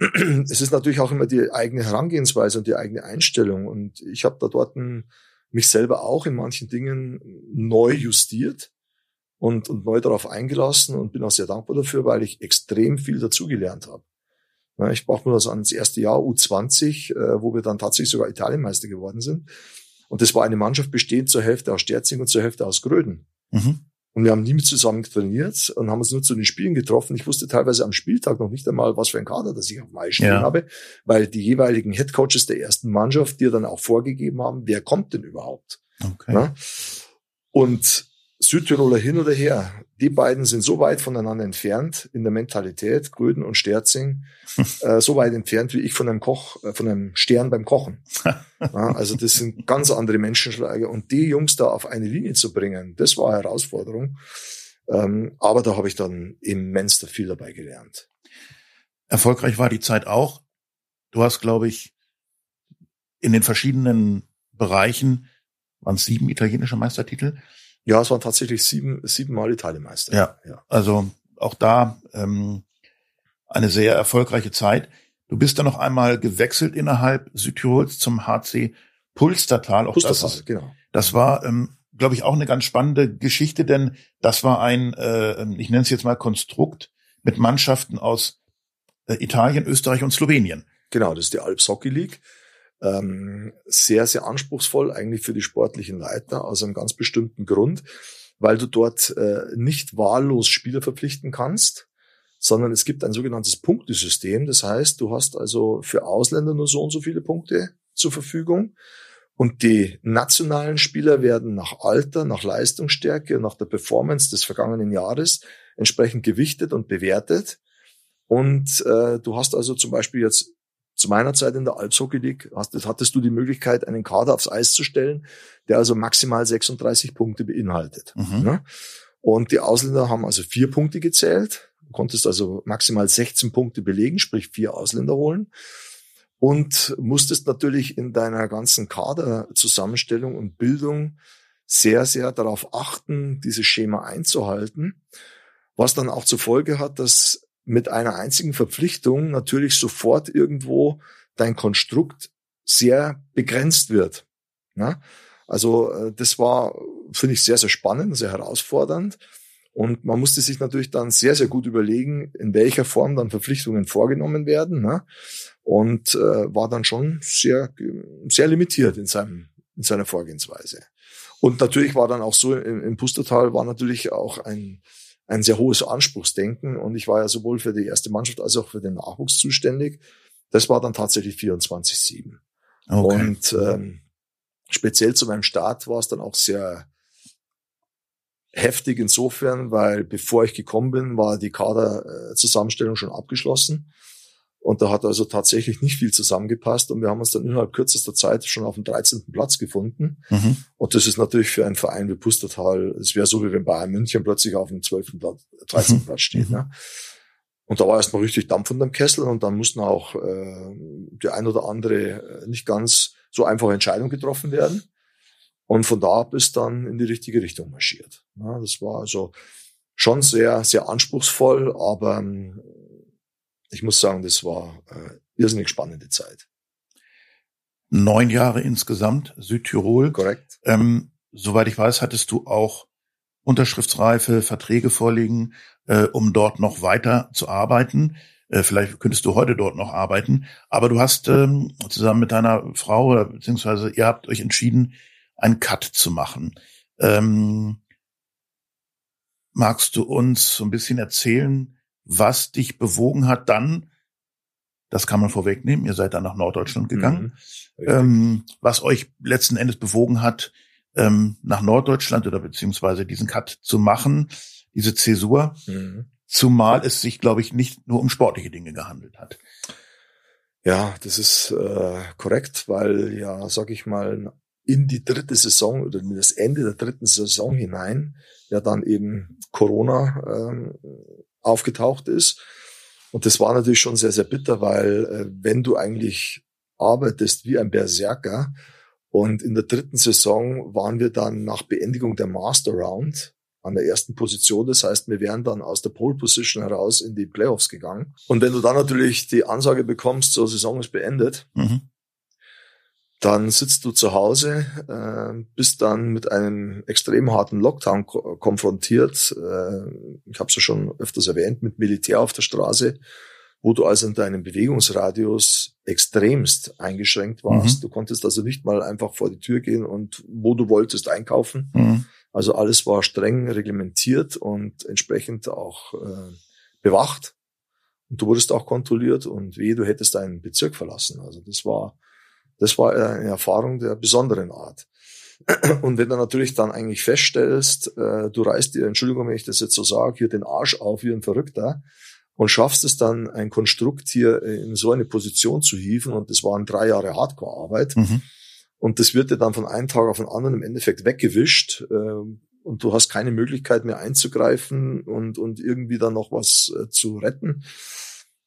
es ist natürlich auch immer die eigene Herangehensweise und die eigene Einstellung. Und ich habe da dort mich selber auch in manchen Dingen neu justiert und, und neu darauf eingelassen und bin auch sehr dankbar dafür, weil ich extrem viel dazugelernt habe. Ich brauche nur das ans erste Jahr U zwanzig, wo wir dann tatsächlich sogar Italienmeister geworden sind. Und das war eine Mannschaft bestehend zur Hälfte aus Sterzing und zur Hälfte aus Gröden. Mhm. Und wir haben nie mit zusammen trainiert und haben uns nur zu den Spielen getroffen. Ich wusste teilweise am Spieltag noch nicht einmal, was für ein Kader das ich auf dem Eis stehen ja. habe, weil die jeweiligen Headcoaches der ersten Mannschaft dir dann auch vorgegeben haben, wer kommt denn überhaupt. Okay. Na? Und Südtiroler hin oder her, die beiden sind so weit voneinander entfernt in der Mentalität, Gröden und Sterzing, äh, so weit entfernt wie ich von einem Koch, äh, von einem Stern beim Kochen. Ja, also das sind ganz andere Menschenschläge und die Jungs da auf eine Linie zu bringen, das war eine Herausforderung. Ähm, aber da habe ich dann immens viel dabei gelernt. Erfolgreich war die Zeit auch. Du hast, glaube ich, in den verschiedenen Bereichen, waren es sieben italienische Meistertitel? Ja, es waren tatsächlich sieben, siebenmal Italienmeister. Ja, ja. Also auch da ähm, eine sehr erfolgreiche Zeit. Du bist dann noch einmal gewechselt innerhalb Südtirols zum H C Pustertal. Auch Pustertal, das ist, genau. Das war, ähm, glaube ich, auch eine ganz spannende Geschichte, denn das war ein, äh, ich nenne es jetzt mal Konstrukt mit Mannschaften aus äh, Italien, Österreich und Slowenien. Genau, das ist die Alps Hockey League. Ähm, sehr, sehr anspruchsvoll eigentlich für die sportlichen Leiter, aus einem ganz bestimmten Grund, weil du dort äh, nicht wahllos Spieler verpflichten kannst, sondern es gibt ein sogenanntes Punktesystem. Das heißt, du hast also für Ausländer nur so und so viele Punkte zur Verfügung und die nationalen Spieler werden nach Alter, nach Leistungsstärke und nach der Performance des vergangenen Jahres entsprechend gewichtet und bewertet. Und äh, du hast also zum Beispiel jetzt zu meiner Zeit in der Alps Hockey League hast, hattest du die Möglichkeit, einen Kader aufs Eis zu stellen, der also maximal sechsunddreißig Punkte beinhaltet. Mhm. Ne? Und die Ausländer haben also vier Punkte gezählt. Du konntest also maximal sechzehn Punkte belegen, sprich vier Ausländer holen. Und musstest natürlich in deiner ganzen Kaderzusammenstellung und Bildung sehr, sehr darauf achten, dieses Schema einzuhalten. Was dann auch zur Folge hat, dass mit einer einzigen Verpflichtung natürlich sofort irgendwo dein Konstrukt sehr begrenzt wird. Ja? Also das war, finde ich, sehr, sehr spannend, sehr herausfordernd. Und man musste sich natürlich dann sehr, sehr gut überlegen, in welcher Form dann Verpflichtungen vorgenommen werden. Ne? Und äh, war dann schon sehr, sehr limitiert in seinem, in seiner Vorgehensweise. Und natürlich war dann auch so, im, im Pustertal war natürlich auch ein ein sehr hohes Anspruchsdenken und ich war ja sowohl für die erste Mannschaft als auch für den Nachwuchs zuständig. Das war dann tatsächlich vierundzwanzig sieben. Okay. Und ähm, speziell zu meinem Start war es dann auch sehr heftig insofern, weil bevor ich gekommen bin, war die Kaderzusammenstellung schon abgeschlossen. Und da hat also tatsächlich nicht viel zusammengepasst und wir haben uns dann innerhalb kürzester Zeit schon auf dem dreizehnten Platz gefunden. Mhm. Und das ist natürlich für einen Verein wie Pustertal, es wäre so, wie wenn Bayern München plötzlich auf dem zwölften Platz, dreizehnten Mhm. Platz steht. Ne? Und da war erstmal richtig Dampf unterm Kessel und dann mussten auch äh, die ein oder andere nicht ganz so einfache Entscheidung getroffen werden. Und von da ab ist dann in die richtige Richtung marschiert. Ja, das war also schon sehr, sehr anspruchsvoll, aber ich muss sagen, das war äh, irrsinnig spannende Zeit. Neun Jahre insgesamt, Südtirol. Korrekt. Ähm, soweit ich weiß, hattest du auch unterschriftsreife Verträge vorliegen, äh, um dort noch weiter zu arbeiten. Äh, vielleicht könntest du heute dort noch arbeiten. Aber du hast ähm, zusammen mit deiner Frau, oder beziehungsweise ihr habt euch entschieden, einen Cut zu machen. Ähm, magst du uns so ein bisschen erzählen, was dich bewogen hat dann, das kann man vorwegnehmen, ihr seid dann nach Norddeutschland gegangen, mhm, ähm, was euch letzten Endes bewogen hat, ähm, nach Norddeutschland oder beziehungsweise diesen Cut zu machen, diese Zäsur, mhm. zumal es sich, glaube ich, nicht nur um sportliche Dinge gehandelt hat. Ja, das ist äh, korrekt, weil ja, sag ich mal, in die dritte Saison oder in das Ende der dritten Saison hinein ja dann eben Corona ähm, aufgetaucht ist. Und das war natürlich schon sehr, sehr bitter, weil äh, wenn du eigentlich arbeitest wie ein Berserker und in der dritten Saison waren wir dann nach Beendigung der Master Round an der ersten Position. Das heißt, wir wären dann aus der Pole Position heraus in die Playoffs gegangen. Und wenn du dann natürlich die Ansage bekommst, so Saison ist beendet, mhm. dann sitzt du zu Hause, äh, bist dann mit einem extrem harten Lockdown ko- konfrontiert. Äh, ich habe es ja schon öfters erwähnt, mit Militär auf der Straße, wo du also in deinem Bewegungsradius extremst eingeschränkt warst. Mhm. Du konntest also nicht mal einfach vor die Tür gehen und wo du wolltest einkaufen. Mhm. Also alles war streng reglementiert und entsprechend auch äh, bewacht. Und du wurdest auch kontrolliert und wehe, du hättest deinen Bezirk verlassen. Also das war Das war eine Erfahrung der besonderen Art. Und wenn du natürlich dann eigentlich feststellst, äh, du reißt dir, Entschuldigung, wenn ich das jetzt so sage, hier den Arsch auf wie ein Verrückter und schaffst es dann, ein Konstrukt hier in so eine Position zu hieven, und das waren drei Jahre Hardcore-Arbeit, mhm. und das wird dir dann von einem Tag auf den anderen im Endeffekt weggewischt, äh, und du hast keine Möglichkeit mehr einzugreifen und, und irgendwie dann noch was äh, zu retten.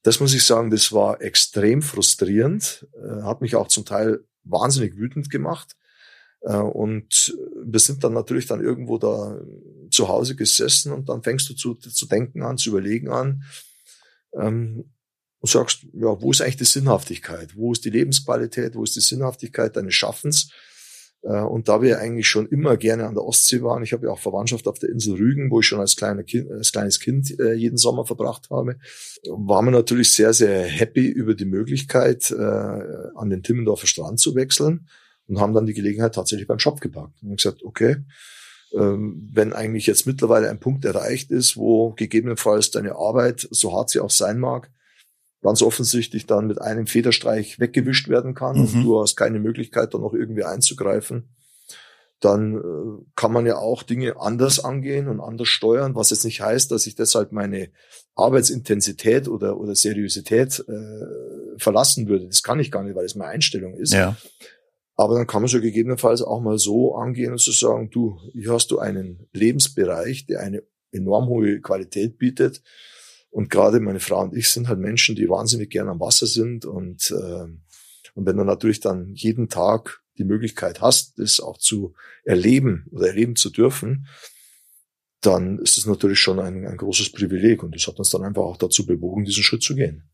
Das muss ich sagen, das war extrem frustrierend, äh, hat mich auch zum Teil wahnsinnig wütend gemacht. Äh, und wir sind dann natürlich dann irgendwo da zu Hause gesessen und dann fängst du zu, zu denken an, zu überlegen an ähm, und sagst, ja, wo ist eigentlich die Sinnhaftigkeit? Wo ist die Lebensqualität? Wo ist die Sinnhaftigkeit deines Schaffens? Äh, und da wir eigentlich schon immer gerne an der Ostsee waren, ich habe ja auch Verwandtschaft auf der Insel Rügen, wo ich schon als, kleiner kind, als kleines Kind äh, jeden Sommer verbracht habe, waren wir natürlich sehr, sehr happy über die Möglichkeit, äh, an den Timmendorfer Strand zu wechseln und haben dann die Gelegenheit tatsächlich beim Shop gepackt. Und haben gesagt, okay, ähm, wenn eigentlich jetzt mittlerweile ein Punkt erreicht ist, wo gegebenenfalls deine Arbeit, so hart sie auch sein mag, ganz offensichtlich dann mit einem Federstreich weggewischt werden kann mhm. und du hast keine Möglichkeit, da noch irgendwie einzugreifen, dann äh, kann man ja auch Dinge anders angehen und anders steuern, was jetzt nicht heißt, dass ich deshalb meine Arbeitsintensität oder oder Seriosität äh, verlassen würde. Das kann ich gar nicht, weil es meine Einstellung ist. Ja. Aber dann kann man so gegebenenfalls auch mal so angehen und zu sagen, du, hier hast du einen Lebensbereich, der eine enorm hohe Qualität bietet. Und gerade meine Frau und ich sind halt Menschen, die wahnsinnig gern am Wasser sind. Und, äh, und wenn du natürlich dann jeden Tag die Möglichkeit hast, das auch zu erleben oder erleben zu dürfen, dann ist es natürlich schon ein, ein großes Privileg. Und das hat uns dann einfach auch dazu bewogen, diesen Schritt zu gehen.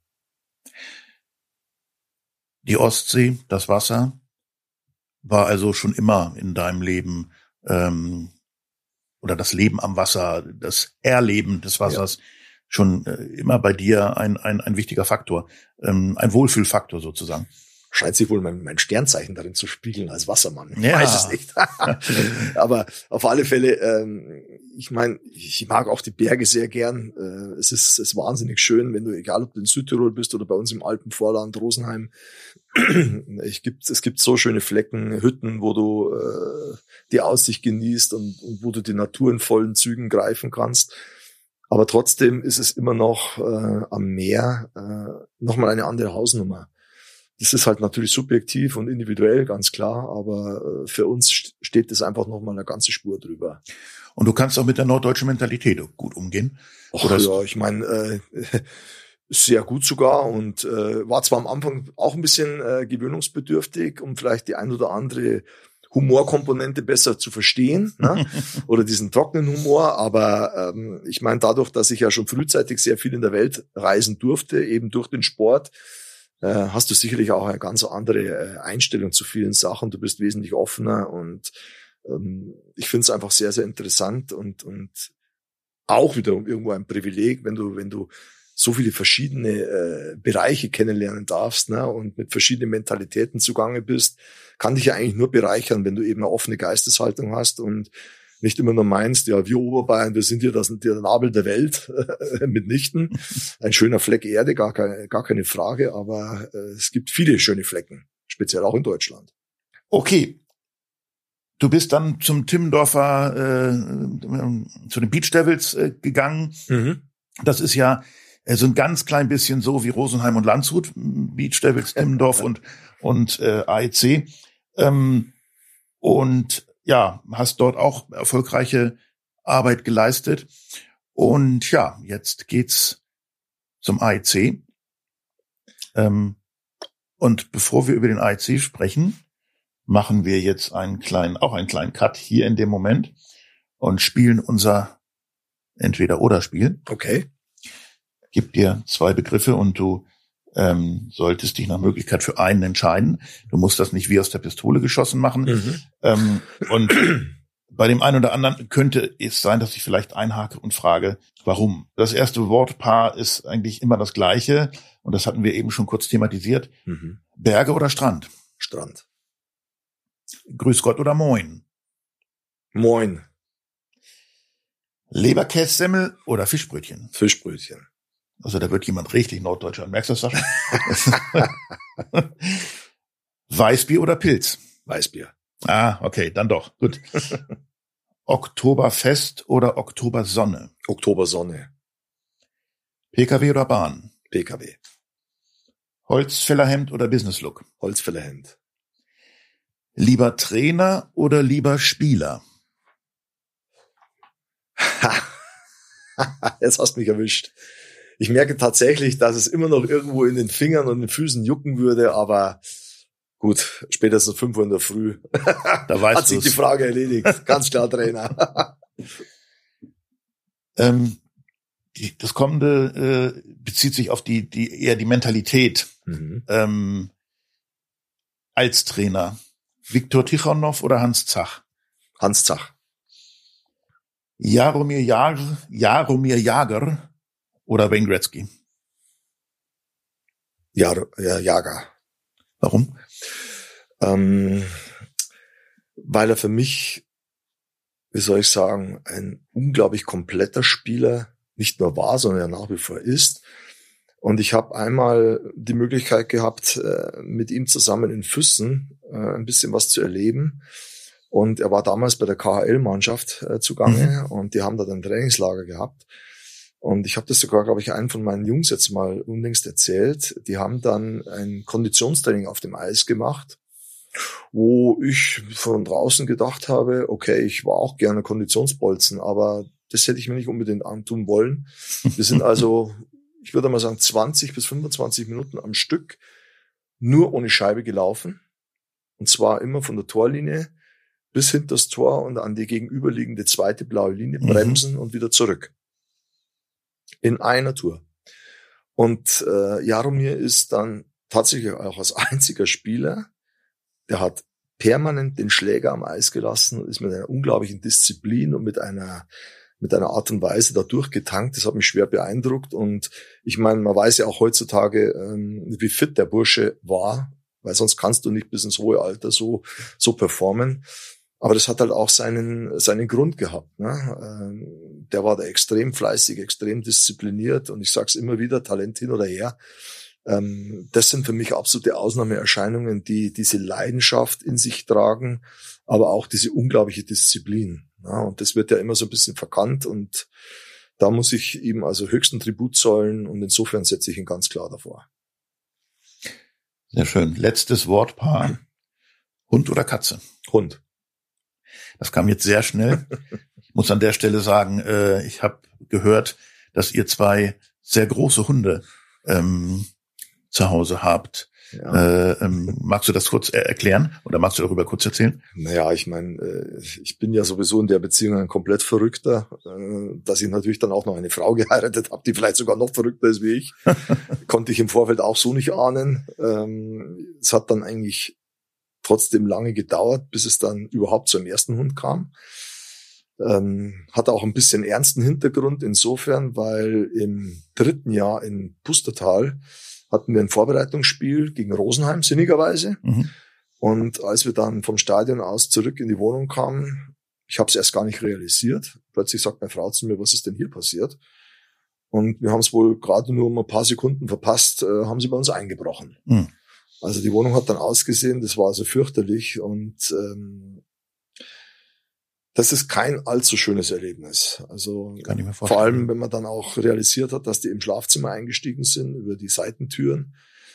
Die Ostsee, das Wasser, war also schon immer in deinem Leben, ähm, oder das Leben am Wasser, das Erleben des Wassers, ja. schon äh, immer bei dir ein, ein, ein wichtiger Faktor, ähm, ein Wohlfühlfaktor sozusagen. Scheint sich wohl mein, mein Sternzeichen darin zu spiegeln als Wassermann. Ich ja. weiß es nicht. Aber auf alle Fälle, ähm, ich meine, ich mag auch die Berge sehr gern. Äh, es ist, es ist wahnsinnig schön, wenn du, egal ob du in Südtirol bist oder bei uns im Alpenvorland, Rosenheim, ich gibt, es gibt so schöne Flecken, Hütten, wo du äh, die Aussicht genießt und, und wo du die Natur in vollen Zügen greifen kannst. Aber trotzdem ist es immer noch äh, am Meer äh, nochmal eine andere Hausnummer. Das ist halt natürlich subjektiv und individuell, ganz klar, aber äh, für uns st- steht das einfach nochmal eine ganze Spur drüber. Und du kannst auch mit der norddeutschen Mentalität gut umgehen? Och, Oder ja, ich meine, äh, sehr gut sogar und äh, war zwar am Anfang auch ein bisschen äh, gewöhnungsbedürftig, um vielleicht die ein oder andere Humorkomponente besser zu verstehen, ne? Oder diesen trockenen Humor, aber ähm, ich meine, dadurch, dass ich ja schon frühzeitig sehr viel in der Welt reisen durfte, eben durch den Sport, äh, hast du sicherlich auch eine ganz andere äh, Einstellung zu vielen Sachen. Du bist wesentlich offener und ähm, ich finde es einfach sehr, sehr interessant und und auch wieder irgendwo ein Privileg, wenn du wenn du so viele verschiedene äh, Bereiche kennenlernen darfst, ne, und mit verschiedenen Mentalitäten zugange bist, kann dich ja eigentlich nur bereichern, wenn du eben eine offene Geisteshaltung hast und nicht immer nur meinst, ja, wir Oberbayern, wir sind hier das, der Nabel der Welt, mitnichten. Ein schöner Fleck Erde, gar keine, gar keine Frage, aber äh, es gibt viele schöne Flecken, speziell auch in Deutschland. Okay. Du bist dann zum Timmendorfer, äh, zu den Beach Devils äh, gegangen. Mhm. Das ist ja so ein ganz klein bisschen so wie Rosenheim und Landshut, Beach Devils, Timmendorf und und äh, A E C. Ähm, und ja, hast dort auch erfolgreiche Arbeit geleistet. Und ja, jetzt geht's zum A E C. Ähm, und bevor wir über den A E C sprechen, machen wir jetzt einen kleinen, auch einen kleinen Cut hier in dem Moment und spielen unser Entweder-Oder-Spiel. Okay. Gib dir zwei Begriffe und du ähm, solltest dich nach Möglichkeit für einen entscheiden. Du musst das nicht wie aus der Pistole geschossen machen. Mhm. Ähm, und bei dem einen oder anderen könnte es sein, dass ich vielleicht einhake und frage, warum. Das erste Wortpaar ist eigentlich immer das gleiche und das hatten wir eben schon kurz thematisiert. Mhm. Berge oder Strand? Strand. Grüß Gott oder Moin? Moin. Leberkässemmel oder Fischbrötchen? Fischbrötchen. Also da wird jemand richtig Norddeutscher. Merkst du das, Sascha? Weißbier oder Pilz? Weißbier. Ah, okay, dann doch. Gut. Oktoberfest oder Oktobersonne? Oktobersonne. P K W oder Bahn? P K W. Holzfällerhemd oder Businesslook? Holzfällerhemd. Lieber Trainer oder lieber Spieler? Jetzt hast du mich erwischt. ich merke tatsächlich, dass es immer noch irgendwo in den Fingern und den Füßen jucken würde, aber gut, spätestens fünf Uhr in der Früh da weißt hat sich du's. die Frage erledigt. Ganz klar, Trainer. ähm, die, das kommende äh, bezieht sich auf die, die eher die Mentalität Mhm. ähm, als Trainer. Viktor Tichonov oder Hans Zach? Hans Zach. Jaromir Jagr, Jaromir Jagr oder Wayne Gretzky? Ja, ja, Jager. Warum? Ähm, weil er für mich, wie soll ich sagen, ein unglaublich kompletter Spieler nicht nur war, sondern ja nach wie vor ist. Und ich habe einmal die Möglichkeit gehabt, mit ihm zusammen in Füssen ein bisschen was zu erleben. Und er war damals bei der K H L-Mannschaft zugange mhm. und die haben da ein Trainingslager gehabt. Und ich habe das sogar, glaube ich, einen von meinen Jungs jetzt mal unlängst erzählt. Die haben dann ein Konditionstraining auf dem Eis gemacht, wo ich von draußen gedacht habe, okay, ich war auch gerne Konditionsbolzen, aber das hätte ich mir nicht unbedingt antun wollen. Wir sind also, ich würde mal sagen, zwanzig bis fünfundzwanzig Minuten am Stück nur ohne Scheibe gelaufen. Und zwar immer von der Torlinie bis hinter das Tor und an die gegenüberliegende zweite blaue Linie bremsen mhm. und wieder zurück. In einer Tour. Und äh, Jaromir ist dann tatsächlich auch als einziger Spieler, der hat permanent den Schläger am Eis gelassen und ist mit einer unglaublichen Disziplin und mit einer mit einer Art und Weise da durchgetankt. Das hat mich schwer beeindruckt. Und ich meine, man weiß ja auch heutzutage, ähm, wie fit der Bursche war, weil sonst kannst du nicht bis ins hohe Alter so so performen. Aber das hat halt auch seinen seinen Grund gehabt. Ne? Ähm, der war da extrem fleißig, extrem diszipliniert. Und ich sag's immer wieder, Talent hin oder her. Ähm, das sind für mich absolute Ausnahmeerscheinungen, die diese Leidenschaft in sich tragen, aber auch diese unglaubliche Disziplin. Ja, und das wird ja immer so ein bisschen verkannt. Und da muss ich ihm also höchsten Tribut zollen. Und insofern setze ich ihn ganz klar davor. Sehr schön. Letztes Wortpaar. Hund oder Katze? Hund. Das kam jetzt sehr schnell. Ich muss an der Stelle sagen, äh, ich habe gehört, dass ihr zwei sehr große Hunde ähm, zu Hause habt. Ja. Äh, ähm, magst du das kurz äh, erklären oder magst du darüber kurz erzählen? Naja, ich meine, äh, ich bin ja sowieso in der Beziehung ein komplett Verrückter, äh, dass ich natürlich dann auch noch eine Frau geheiratet habe, die vielleicht sogar noch verrückter ist wie ich. Konnte ich im Vorfeld auch so nicht ahnen. Ähm, es hat dann eigentlich trotzdem lange gedauert, bis es dann überhaupt zum ersten Hund kam. Ähm, hat auch ein bisschen ernsten Hintergrund insofern, weil im dritten Jahr in Pustertal hatten wir ein Vorbereitungsspiel gegen Rosenheim, sinnigerweise. Mhm. Und als wir dann vom Stadion aus zurück in die Wohnung kamen, ich habe es erst gar nicht realisiert. Plötzlich sagt meine Frau zu mir, was ist denn hier passiert? Und wir haben es wohl gerade nur um ein paar Sekunden verpasst, äh, haben sie bei uns eingebrochen. Mhm. Also die Wohnung hat dann ausgesehen, das war also fürchterlich. Und ähm, das ist kein allzu schönes Erlebnis. Also kann ich mir vorstellen. Vor allem, wenn man dann auch realisiert hat, dass die im Schlafzimmer eingestiegen sind über die Seitentüren.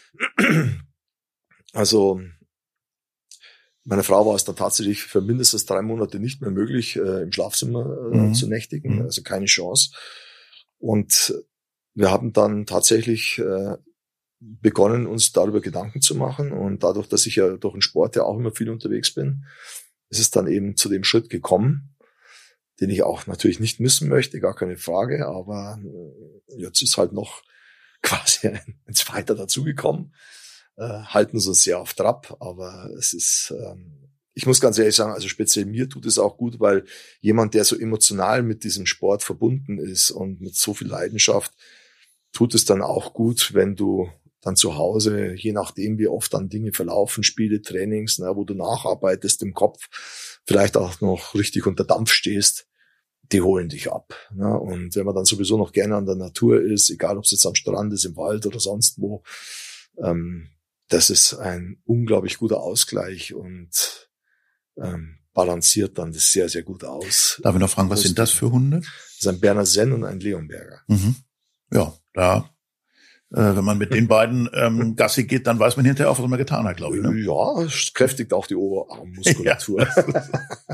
Also meine Frau war es dann tatsächlich für mindestens drei Monate nicht mehr möglich, äh, im Schlafzimmer äh, mhm. zu nächtigen. Also keine Chance. Und wir haben dann tatsächlich äh, begonnen, uns darüber Gedanken zu machen. Und dadurch, dass ich ja durch den Sport ja auch immer viel unterwegs bin, ist es dann eben zu dem Schritt gekommen, den ich auch natürlich nicht missen möchte, gar keine Frage, aber jetzt ist halt noch quasi ein, ein zweiter dazugekommen, äh, halten sie uns sehr auf Trab, aber es ist, ähm, ich muss ganz ehrlich sagen, also speziell mir tut es auch gut, weil jemand, der so emotional mit diesem Sport verbunden ist und mit so viel Leidenschaft, tut es dann auch gut, wenn du dann zu Hause, je nachdem, wie oft dann Dinge verlaufen, Spiele, Trainings, ne, wo du nacharbeitest im Kopf, vielleicht auch noch richtig unter Dampf stehst, die holen dich ab. Ne? Und wenn man dann sowieso noch gerne an der Natur ist, egal ob es jetzt am Strand ist, im Wald oder sonst wo, ähm, das ist ein unglaublich guter Ausgleich und ähm, balanciert dann das sehr, sehr gut aus. Darf ich noch fragen, was sind das für Hunde? Das ist ein Berner Senn und ein Leonberger. Mhm. Ja, da wenn man mit den beiden ähm, Gassi geht, dann weiß man hinterher auch, was man getan hat, glaube ich. Ne? Ja, es kräftigt auch die Oberarmmuskulatur. Ja.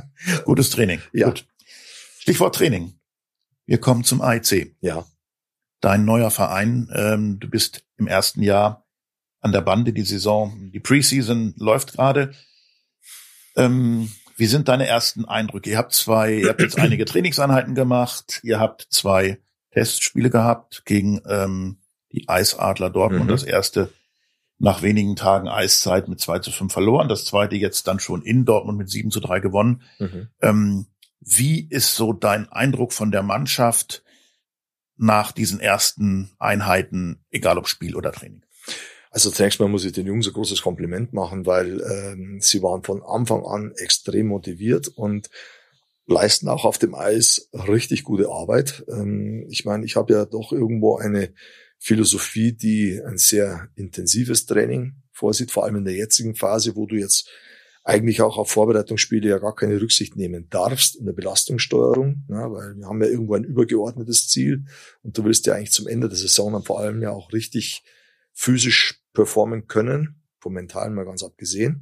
Gutes Training. Ja. Gut. Stichwort Training. Wir kommen zum A E C. Ja. dein neuer Verein. Ähm, du bist im ersten Jahr an der Bande, die Saison, die Preseason läuft gerade. Ähm, wie sind deine ersten Eindrücke? Ihr habt zwei, ihr habt jetzt einige Trainingseinheiten gemacht, ihr habt zwei Testspiele gehabt gegen ähm, die Eisadler Dortmund. Mhm. Das erste nach wenigen Tagen Eiszeit mit zwei zu fünf verloren, das zweite jetzt dann schon in Dortmund mit sieben zu drei gewonnen. Mhm. Ähm, wie ist so dein Eindruck von der Mannschaft nach diesen ersten Einheiten, egal ob Spiel oder Training? Also zunächst mal muss ich den Jungs ein großes Kompliment machen, weil ähm, sie waren von Anfang an extrem motiviert und leisten auch auf dem Eis richtig gute Arbeit. Ähm, ich meine, ich habe ja doch irgendwo eine Philosophie, die ein sehr intensives Training vorsieht, vor allem in der jetzigen Phase, wo du jetzt eigentlich auch auf Vorbereitungsspiele ja gar keine Rücksicht nehmen darfst in der Belastungssteuerung, ja, weil wir haben ja irgendwo ein übergeordnetes Ziel und du willst ja eigentlich zum Ende der Saison dann vor allem ja auch richtig physisch performen können, vom Mentalen mal ganz abgesehen.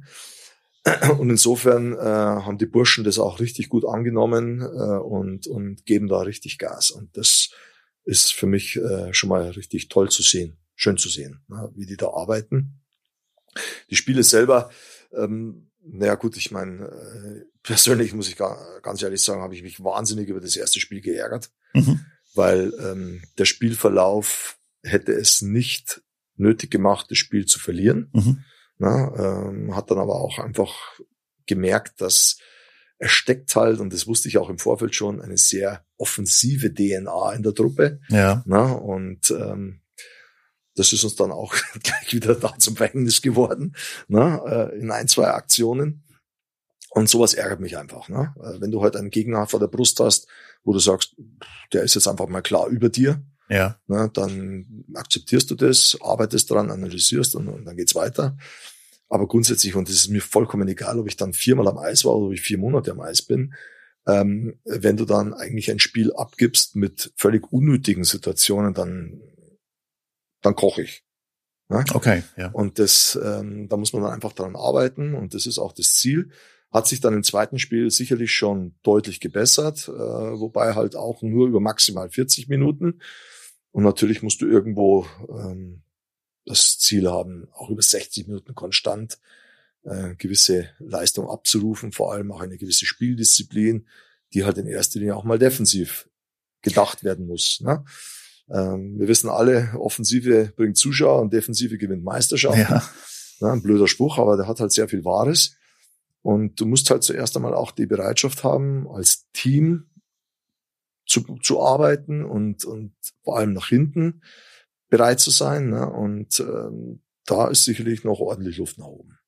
Und insofern äh, haben die Burschen das auch richtig gut angenommen äh, und und geben da richtig Gas. Und das ist für mich äh, schon mal richtig toll zu sehen, schön zu sehen, ne, wie die da arbeiten. Die Spiele selber, ähm, naja gut, ich meine, äh, persönlich muss ich gar, ganz ehrlich sagen, habe ich mich wahnsinnig über das erste Spiel geärgert, mhm. weil ähm, der Spielverlauf hätte es nicht nötig gemacht, das Spiel zu verlieren. Mhm. Na, ähm, hat dann aber auch einfach gemerkt, dass er steckt halt, und das wusste ich auch im Vorfeld schon, eine sehr offensive D N A in der Truppe. Ja. Na, und ähm, das ist uns dann auch gleich wieder da zum Verhängnis geworden, na, äh, in ein, zwei Aktionen. Und sowas ärgert mich einfach. Ne? Wenn du halt einen Gegner vor der Brust hast, wo du sagst, der ist jetzt einfach mal klar über dir, ja. Na, dann akzeptierst du das, arbeitest dran, analysierst und, und dann geht's weiter. Aber grundsätzlich, und das ist mir vollkommen egal, ob ich dann viermal am Eis war oder ob ich vier Monate am Eis bin, ähm, wenn du dann eigentlich ein Spiel abgibst mit völlig unnötigen Situationen, dann dann koche ich. Ne? Okay, ja. Und das, ähm, da muss man dann einfach dran arbeiten und das ist auch das Ziel. Hat sich dann im zweiten Spiel sicherlich schon deutlich gebessert, äh, wobei halt auch nur über maximal vierzig Minuten. Und natürlich musst du irgendwo ähm, das Ziel haben, auch über sechzig Minuten konstant äh, gewisse Leistung abzurufen, vor allem auch eine gewisse Spieldisziplin, die halt in erster Linie auch mal defensiv gedacht werden muss. Ne? Ähm, wir wissen alle, Offensive bringt Zuschauer und Defensive gewinnt Meisterschaften. Ja. Ne, ein blöder Spruch, aber der hat halt sehr viel Wahres. Und du musst halt zuerst einmal auch die Bereitschaft haben, als Team zu, zu arbeiten und, und vor allem nach hinten bereit zu sein. Ne? Und ähm, da ist sicherlich noch ordentlich Luft nach oben.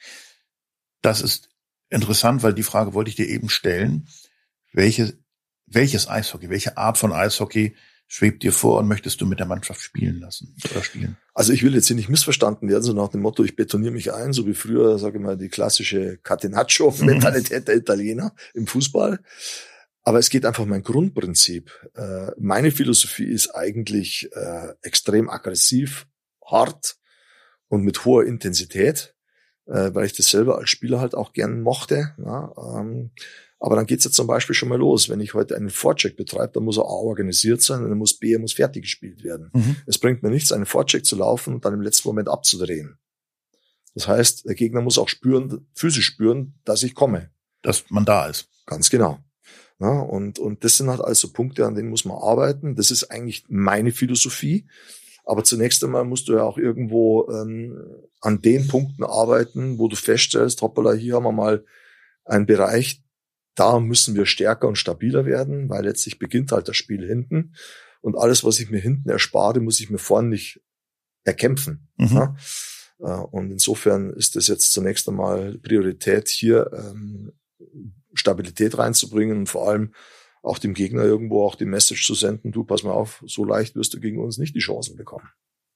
Das ist interessant, weil die Frage wollte ich dir eben stellen. Welche, welches Eishockey, welche Art von Eishockey schwebt dir vor und möchtest du mit der Mannschaft spielen lassen oder spielen? Also ich will jetzt hier nicht missverstanden werden, so nach dem Motto, ich betoniere mich ein, so wie früher, sage ich mal, die klassische Catenaccio-Mentalität der Italiener im Fußball. Aber es geht einfach um mein Grundprinzip. Äh, meine Philosophie ist eigentlich äh, extrem aggressiv, hart und mit hoher Intensität, äh, weil ich das selber als Spieler halt auch gern mochte. Ja, ähm, aber dann geht's jetzt zum Beispiel schon mal los. Wenn ich heute einen Vorcheck betreibe, dann muss er A organisiert sein und dann muss B, er muss fertig gespielt werden. Mhm. Es bringt mir nichts, einen Vorcheck zu laufen und dann im letzten Moment abzudrehen. Das heißt, der Gegner muss auch spüren, physisch spüren, dass ich komme. Dass man da ist. Ganz genau. Ja, und, und das sind halt also Punkte, an denen muss man arbeiten. Das ist eigentlich meine Philosophie. Aber zunächst einmal musst du ja auch irgendwo ähm, an den Punkten arbeiten, wo du feststellst, hoppala, hier haben wir mal einen Bereich, da müssen wir stärker und stabiler werden, weil letztlich beginnt halt das Spiel hinten. Und alles, was ich mir hinten erspare, muss ich mir vorne nicht erkämpfen. Mhm. Ja? Und insofern ist es jetzt zunächst einmal Priorität, hier ähm, Stabilität reinzubringen und vor allem auch dem Gegner irgendwo auch die Message zu senden, du, pass mal auf, so leicht wirst du gegen uns nicht die Chancen bekommen.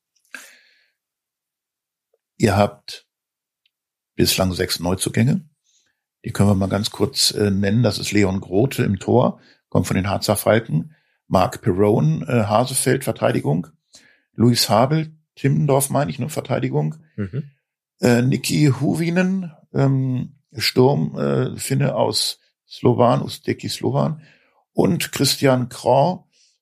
Ihr habt bislang sechs Neuzugänge. Die können wir mal ganz kurz äh, nennen. Das ist Leon Grote im Tor, kommt von den Harzer Falken. Marc Perrone, äh, Hasefeld, Verteidigung. Luis Habel, Timmendorf meine ich, ne, Verteidigung. Mhm. Äh, Niki Huvinen, ähm, Sturm, äh, Finne aus Slovan, Uzbeki Slovan. Und Christian Krah,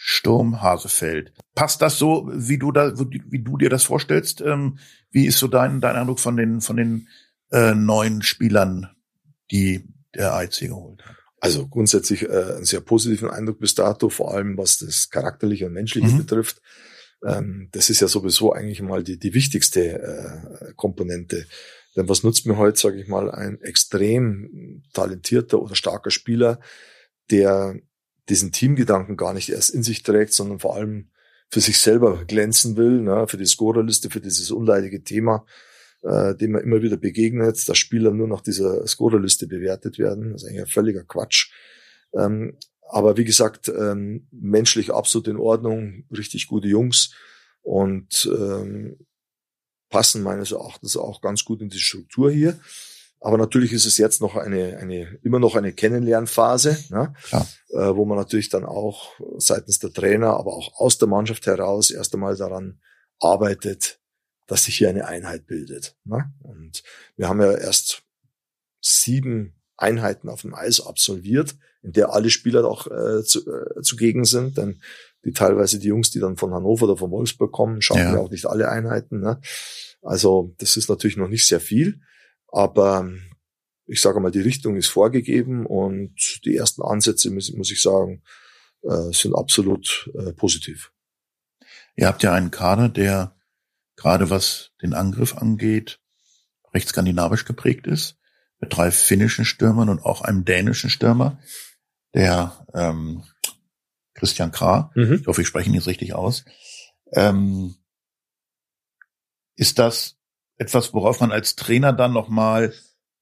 Sturm Hasefeld. Passt das so, wie du da, wie du dir das vorstellst? Ähm, wie ist so dein, dein Eindruck von den, von den äh, neuen Spielern, die der A E C geholt hat? Also grundsätzlich äh, einen sehr positiven Eindruck bis dato, vor allem was das Charakterliche und Menschliche Mhm. betrifft. Ähm, das ist ja sowieso eigentlich mal die, die wichtigste äh, Komponente. Denn was nutzt mir heute, sage ich mal, ein extrem talentierter oder starker Spieler, der diesen Teamgedanken gar nicht erst in sich trägt, sondern vor allem für sich selber glänzen will, ne, für die Scorerliste, für dieses unleidige Thema, äh, dem man immer wieder begegnet, dass Spieler nur nach dieser Scorerliste bewertet werden. Das ist eigentlich ein völliger Quatsch. Ähm, aber wie gesagt, ähm, menschlich absolut in Ordnung, richtig gute Jungs und ähm, passen meines Erachtens auch ganz gut in die Struktur hier. Aber natürlich ist es jetzt noch eine, eine, immer noch eine Kennenlernphase, ne? Klar. Äh, wo man natürlich dann auch seitens der Trainer, aber auch aus der Mannschaft heraus erst einmal daran arbeitet, dass sich hier eine Einheit bildet, ne? Und wir haben ja erst sieben Einheiten auf dem Eis absolviert, in der alle Spieler auch äh, zu, äh, zugegen sind, denn die teilweise die Jungs, die dann von Hannover oder von Wolfsburg kommen, schaffen ja, ja auch nicht alle Einheiten, ne? Also das ist natürlich noch nicht sehr viel. Aber ich sage mal, die Richtung ist vorgegeben und die ersten Ansätze, muss, muss ich sagen, äh, sind absolut äh, positiv. Ihr habt ja einen Kader, der gerade was den Angriff angeht, recht skandinavisch geprägt ist, mit drei finnischen Stürmern und auch einem dänischen Stürmer, der ähm, Christian Krah. Mhm. Ich hoffe, ich spreche ihn jetzt richtig aus. Ähm, ist das etwas, worauf man als Trainer dann nochmal,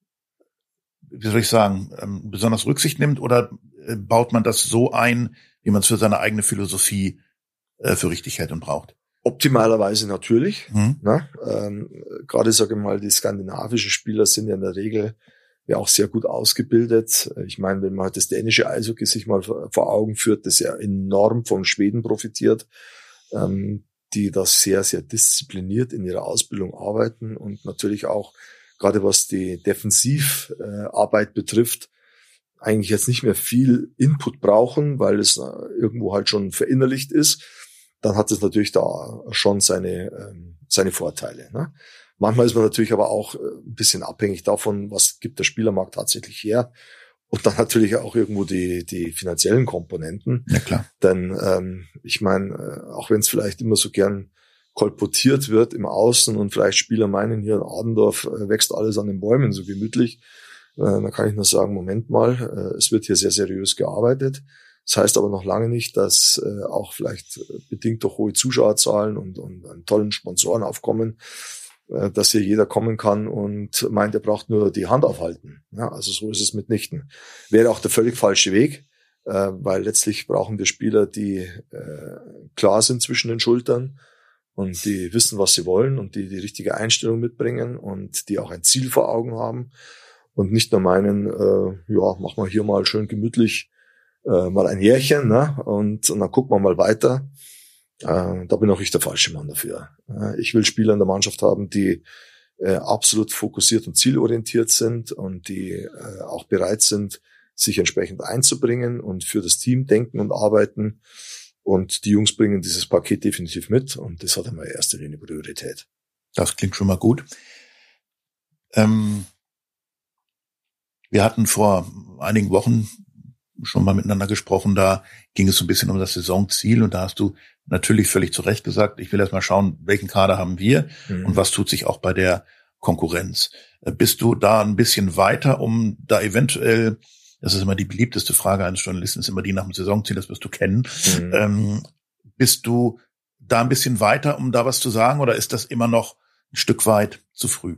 wie soll ich sagen, ähm, besonders Rücksicht nimmt, oder äh, baut man das so ein, wie man es für seine eigene Philosophie äh, für richtig hält und braucht? Optimalerweise natürlich. Mhm. Ne? Ähm, gerade, sage ich mal, die skandinavischen Spieler sind ja in der Regel ja auch sehr gut ausgebildet. Ich meine, wenn man halt das dänische Eishockey sich mal vor Augen führt, das ja enorm von Schweden profitiert, ähm, die das sehr, sehr diszipliniert in ihrer Ausbildung arbeiten und natürlich auch, gerade was die Defensivarbeit betrifft, eigentlich jetzt nicht mehr viel Input brauchen, weil es irgendwo halt schon verinnerlicht ist. Dann hat es natürlich da schon seine, seine Vorteile, ne? Manchmal ist man natürlich aber auch ein bisschen abhängig davon, was gibt der Spielermarkt tatsächlich her. Und dann natürlich auch irgendwo die die finanziellen Komponenten. Ja, klar. Denn ähm, ich meine, auch wenn es vielleicht immer so gern kolportiert wird im Außen und vielleicht Spieler meinen, hier in Adendorf äh, wächst alles an den Bäumen so gemütlich, äh, dann kann ich nur sagen, Moment mal, äh, es wird hier sehr seriös gearbeitet. Das heißt aber noch lange nicht, dass äh, auch vielleicht bedingt durch hohe Zuschauerzahlen und, und einen tollen Sponsorenaufkommen, dass hier jeder kommen kann und meint, er braucht nur die Hand aufhalten. Ja, also so ist es mitnichten. Wäre auch der völlig falsche Weg, äh, weil letztlich brauchen wir Spieler, die äh, klar sind zwischen den Schultern und die wissen, was sie wollen und die die richtige Einstellung mitbringen und die auch ein Ziel vor Augen haben und nicht nur meinen, äh, ja, machen wir hier mal schön gemütlich äh, mal ein Jährchen, ne? und, und dann gucken wir mal weiter. Äh, da bin auch ich der falsche Mann dafür. Äh, ich will Spieler in der Mannschaft haben, die äh, absolut fokussiert und zielorientiert sind und die äh, auch bereit sind, sich entsprechend einzubringen und für das Team denken und arbeiten. Und die Jungs bringen dieses Paket definitiv mit und das hat einmal in erster Linie Priorität. Das klingt schon mal gut. Ähm, wir hatten vor einigen Wochen schon mal miteinander gesprochen, da ging es so ein bisschen um das Saisonziel und da hast du natürlich völlig zu Recht gesagt, ich will erst mal schauen, welchen Kader haben wir mhm. und was tut sich auch bei der Konkurrenz. Bist du da ein bisschen weiter, um da eventuell, das ist immer die beliebteste Frage eines Journalisten, ist immer die nach dem Saisonziel, das wirst du kennen, mhm. ähm, bist du da ein bisschen weiter, um da was zu sagen, oder ist das immer noch ein Stück weit zu früh?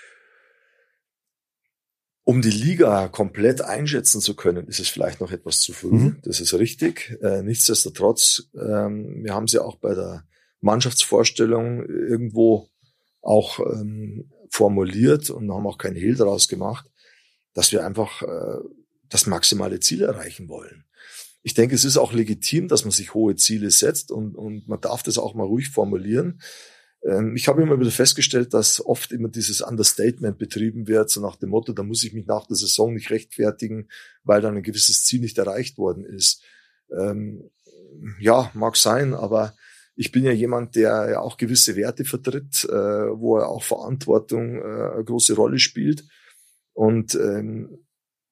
Um die Liga komplett einschätzen zu können, ist es vielleicht noch etwas zu früh. Mhm. Das ist richtig. Äh, nichtsdestotrotz, ähm, wir haben sie auch bei der Mannschaftsvorstellung irgendwo auch ähm, formuliert und haben auch keinen Hehl daraus gemacht, dass wir einfach äh, das maximale Ziel erreichen wollen. Ich denke, es ist auch legitim, dass man sich hohe Ziele setzt und, und man darf das auch mal ruhig formulieren. Ich habe immer wieder festgestellt, dass oft immer dieses Understatement betrieben wird, so nach dem Motto, da muss ich mich nach der Saison nicht rechtfertigen, weil dann ein gewisses Ziel nicht erreicht worden ist. ja, mag sein, aber ich bin ja jemand, der ja auch gewisse Werte vertritt, äh, wo er auch Verantwortung äh, eine große Rolle spielt. Und ähm,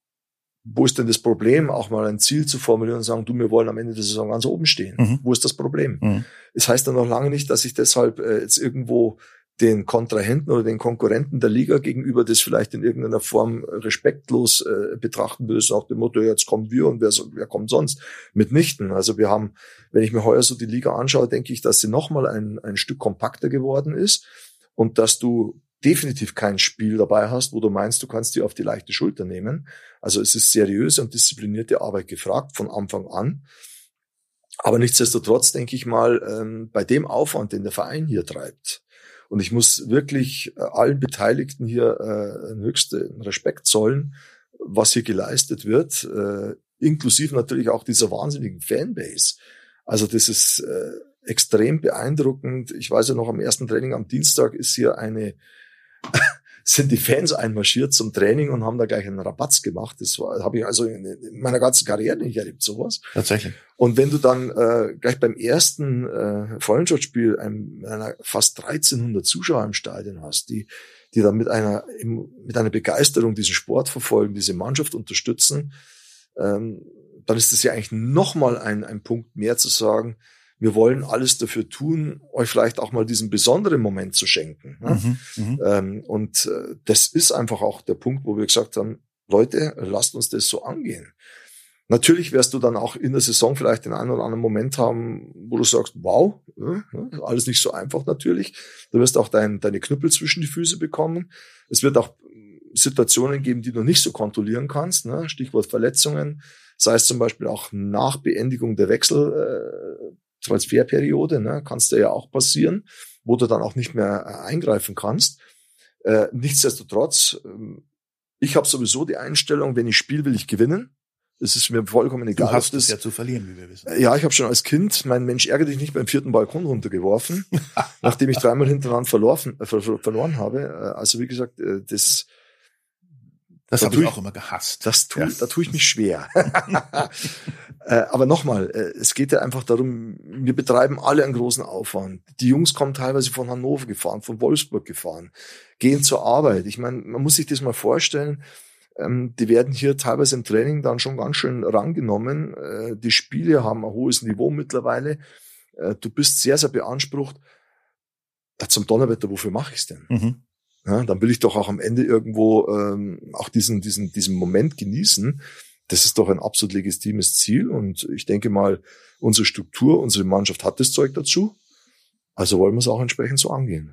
wo ist denn das Problem, auch mal ein Ziel zu formulieren und sagen, du, wir wollen am Ende der Saison ganz oben stehen. Mhm. Wo ist das Problem? Mhm. Es heißt dann noch lange nicht, dass ich deshalb äh, jetzt irgendwo den Kontrahenten oder den Konkurrenten der Liga gegenüber das vielleicht in irgendeiner Form respektlos äh, betrachten würde, so nach dem Motto, jetzt kommen wir und wer, wer kommt sonst? Mitnichten. Also wir haben, wenn ich mir heuer so die Liga anschaue, denke ich, dass sie nochmal ein, ein Stück kompakter geworden ist und dass du definitiv kein Spiel dabei hast, wo du meinst, du kannst die auf die leichte Schulter nehmen. Also es ist seriöse und disziplinierte Arbeit gefragt von Anfang an. Aber nichtsdestotrotz denke ich mal, ähm, bei dem Aufwand, den der Verein hier treibt, und ich muss wirklich äh, allen Beteiligten hier äh, einen höchsten Respekt zollen, was hier geleistet wird, äh, inklusive natürlich auch dieser wahnsinnigen Fanbase. Also das ist äh, extrem beeindruckend. Ich weiß ja noch, am ersten Training am Dienstag ist hier eine sind die Fans einmarschiert zum Training und haben da gleich einen Rabatz gemacht. Das war, habe ich also in, in meiner ganzen Karriere nicht erlebt, sowas. Tatsächlich. Und wenn du dann äh, gleich beim ersten äh, Freundschaftsspiel ein, einer fast dreizehnhundert Zuschauer im Stadion hast, die die dann mit einer mit einer Begeisterung diesen Sport verfolgen, diese Mannschaft unterstützen, ähm, dann ist das ja eigentlich nochmal ein ein Punkt mehr zu sagen, wir wollen alles dafür tun, euch vielleicht auch mal diesen besonderen Moment zu schenken. Ne? Mhm, ähm, und äh, das ist einfach auch der Punkt, wo wir gesagt haben, Leute, lasst uns das so angehen. Natürlich wirst du dann auch in der Saison vielleicht den einen oder anderen Moment haben, wo du sagst, wow, ja, alles nicht so einfach natürlich. Du wirst auch dein, deine Knüppel zwischen die Füße bekommen. Es wird auch Situationen geben, die du nicht so kontrollieren kannst. Ne? Stichwort Verletzungen, sei es zum Beispiel auch nach Beendigung der Wechsel, äh, Transferperiode, ne, kannst dir ja auch passieren, wo du dann auch nicht mehr äh, eingreifen kannst. Äh, nichtsdestotrotz, äh, ich habe sowieso die Einstellung, wenn ich spiele, will ich gewinnen. Es ist mir vollkommen egal. Du hast es ja zu verlieren, wie wir wissen. Äh, ja, ich habe schon als Kind, mein Mensch ärgere dich nicht, beim vierten Balkon runtergeworfen, nachdem ich dreimal hintereinander verloren, äh, ver- verloren habe. Äh, also wie gesagt, äh, das Das da habe ich ich, auch immer gehasst. Das tu, ja. Da tue ich mich schwer. äh, aber nochmal, äh, es geht ja einfach darum, wir betreiben alle einen großen Aufwand. Die Jungs kommen teilweise von Hannover gefahren, von Wolfsburg gefahren, gehen zur Arbeit. Ich meine, man muss sich das mal vorstellen, ähm, die werden hier teilweise im Training dann schon ganz schön rangenommen. Äh, die Spiele haben ein hohes Niveau mittlerweile. Äh, du bist sehr, sehr beansprucht. Ja, zum Donnerwetter, wofür mache ich's denn? Mhm. Ja, dann will ich doch auch am Ende irgendwo ähm, auch diesen diesen diesen Moment genießen. Das ist doch ein absolut legitimes Ziel und ich denke mal, unsere Struktur, unsere Mannschaft hat das Zeug dazu. Also wollen wir es auch entsprechend so angehen.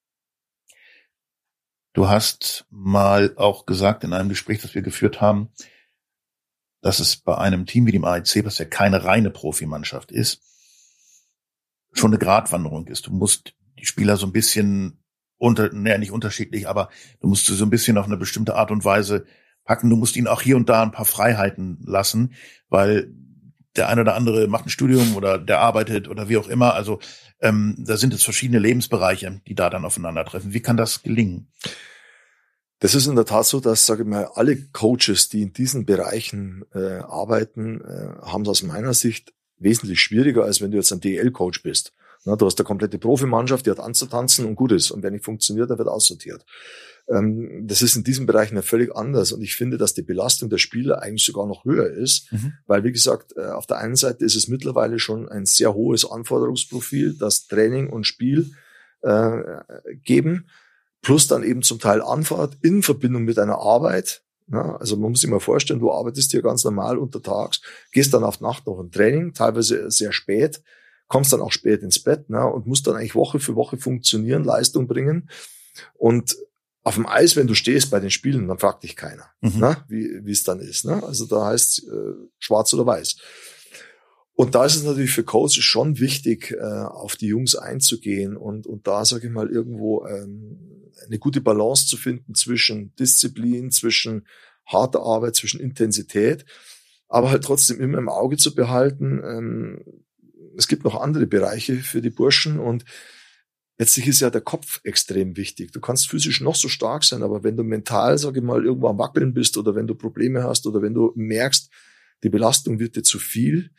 Du hast mal auch gesagt in einem Gespräch, das wir geführt haben, dass es bei einem Team wie dem A E C, was ja keine reine Profimannschaft ist, schon eine Gratwanderung ist. Du musst die Spieler so ein bisschen unter, naja, nicht unterschiedlich, aber du musst sie so ein bisschen auf eine bestimmte Art und Weise packen. Du musst ihnen auch hier und da ein paar Freiheiten lassen, weil der eine oder andere macht ein Studium oder der arbeitet oder wie auch immer. Also ähm, da sind jetzt verschiedene Lebensbereiche, die da dann aufeinandertreffen. Wie kann das gelingen? Das ist in der Tat so, dass, sage ich mal, alle Coaches, die in diesen Bereichen äh, arbeiten, äh, haben es aus meiner Sicht wesentlich schwieriger, als wenn du jetzt ein D L-Coach bist. Na, du hast eine komplette Profimannschaft, die hat anzutanzen und gut ist. Und wenn nicht funktioniert, dann wird aussortiert. Ähm, das ist in diesen Bereichen ja völlig anders. Und ich finde, dass die Belastung der Spieler eigentlich sogar noch höher ist. Mhm. Weil, wie gesagt, äh, auf der einen Seite ist es mittlerweile schon ein sehr hohes Anforderungsprofil, das Training und Spiel äh, geben. Plus dann eben zum Teil Anfahrt in Verbindung mit einer Arbeit. Ja, also man muss sich mal vorstellen, du arbeitest hier ganz normal untertags, gehst dann auf Nacht noch ein Training, teilweise sehr spät, kommst dann auch spät ins Bett, ne, und musst dann eigentlich Woche für Woche funktionieren, Leistung bringen. Und auf dem Eis, wenn du stehst bei den Spielen, dann fragt dich keiner, mhm. ne, wie wie es dann ist. Ne? Also da heißt äh, schwarz oder weiß. Und da ist es natürlich für Coaches schon wichtig, äh, auf die Jungs einzugehen und und da, sage ich mal, irgendwo ähm, eine gute Balance zu finden zwischen Disziplin, zwischen harter Arbeit, zwischen Intensität, aber halt trotzdem immer im Auge zu behalten, ähm, es gibt noch andere Bereiche für die Burschen und letztlich ist ja der Kopf extrem wichtig. Du kannst physisch noch so stark sein, aber wenn du mental, sage ich mal, irgendwo am Wackeln bist oder wenn du Probleme hast oder wenn du merkst, die Belastung wird dir zu viel,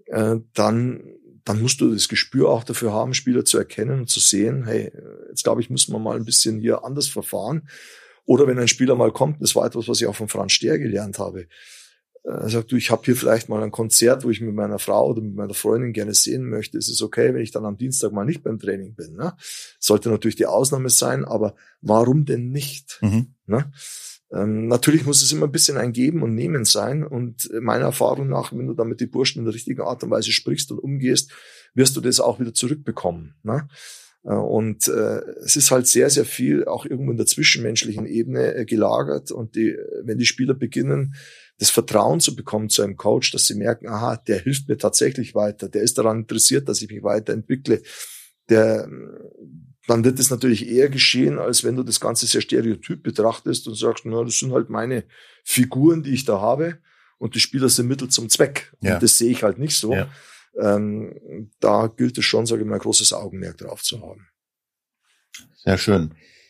äh, dann dann musst du das Gespür auch dafür haben, Spieler zu erkennen und zu sehen, hey, jetzt glaube ich, müssen wir mal ein bisschen hier anders verfahren. Oder wenn ein Spieler mal kommt, das war etwas, was ich auch von Franz Stehr gelernt habe. Er sagt, du, ich habe hier vielleicht mal ein Konzert, wo ich mit meiner Frau oder mit meiner Freundin gerne sehen möchte. Ist es okay, wenn ich dann am Dienstag mal nicht beim Training bin? Ne? Sollte natürlich die Ausnahme sein, aber warum denn nicht? Mhm. Ne? Ähm, natürlich muss es immer ein bisschen ein Geben und Nehmen sein. Und meiner Erfahrung nach, wenn du da mit den Burschen in der richtigen Art und Weise sprichst und umgehst, wirst du das auch wieder zurückbekommen. Ne? Und äh, es ist halt sehr, sehr viel auch irgendwo in der zwischenmenschlichen Ebene äh, gelagert. Und die, wenn die Spieler beginnen, das Vertrauen zu bekommen zu einem Coach, dass sie merken, aha, der hilft mir tatsächlich weiter, der ist daran interessiert, dass ich mich weiterentwickle, der, dann wird es natürlich eher geschehen, als wenn du das Ganze sehr stereotyp betrachtest und sagst, na, das sind halt meine Figuren, die ich da habe, und die Spieler sind Mittel zum Zweck. Ja. Und das sehe ich halt nicht so. Ja. Ähm, da gilt es schon, sage ich mal, ein großes Augenmerk drauf zu haben. Sehr schön.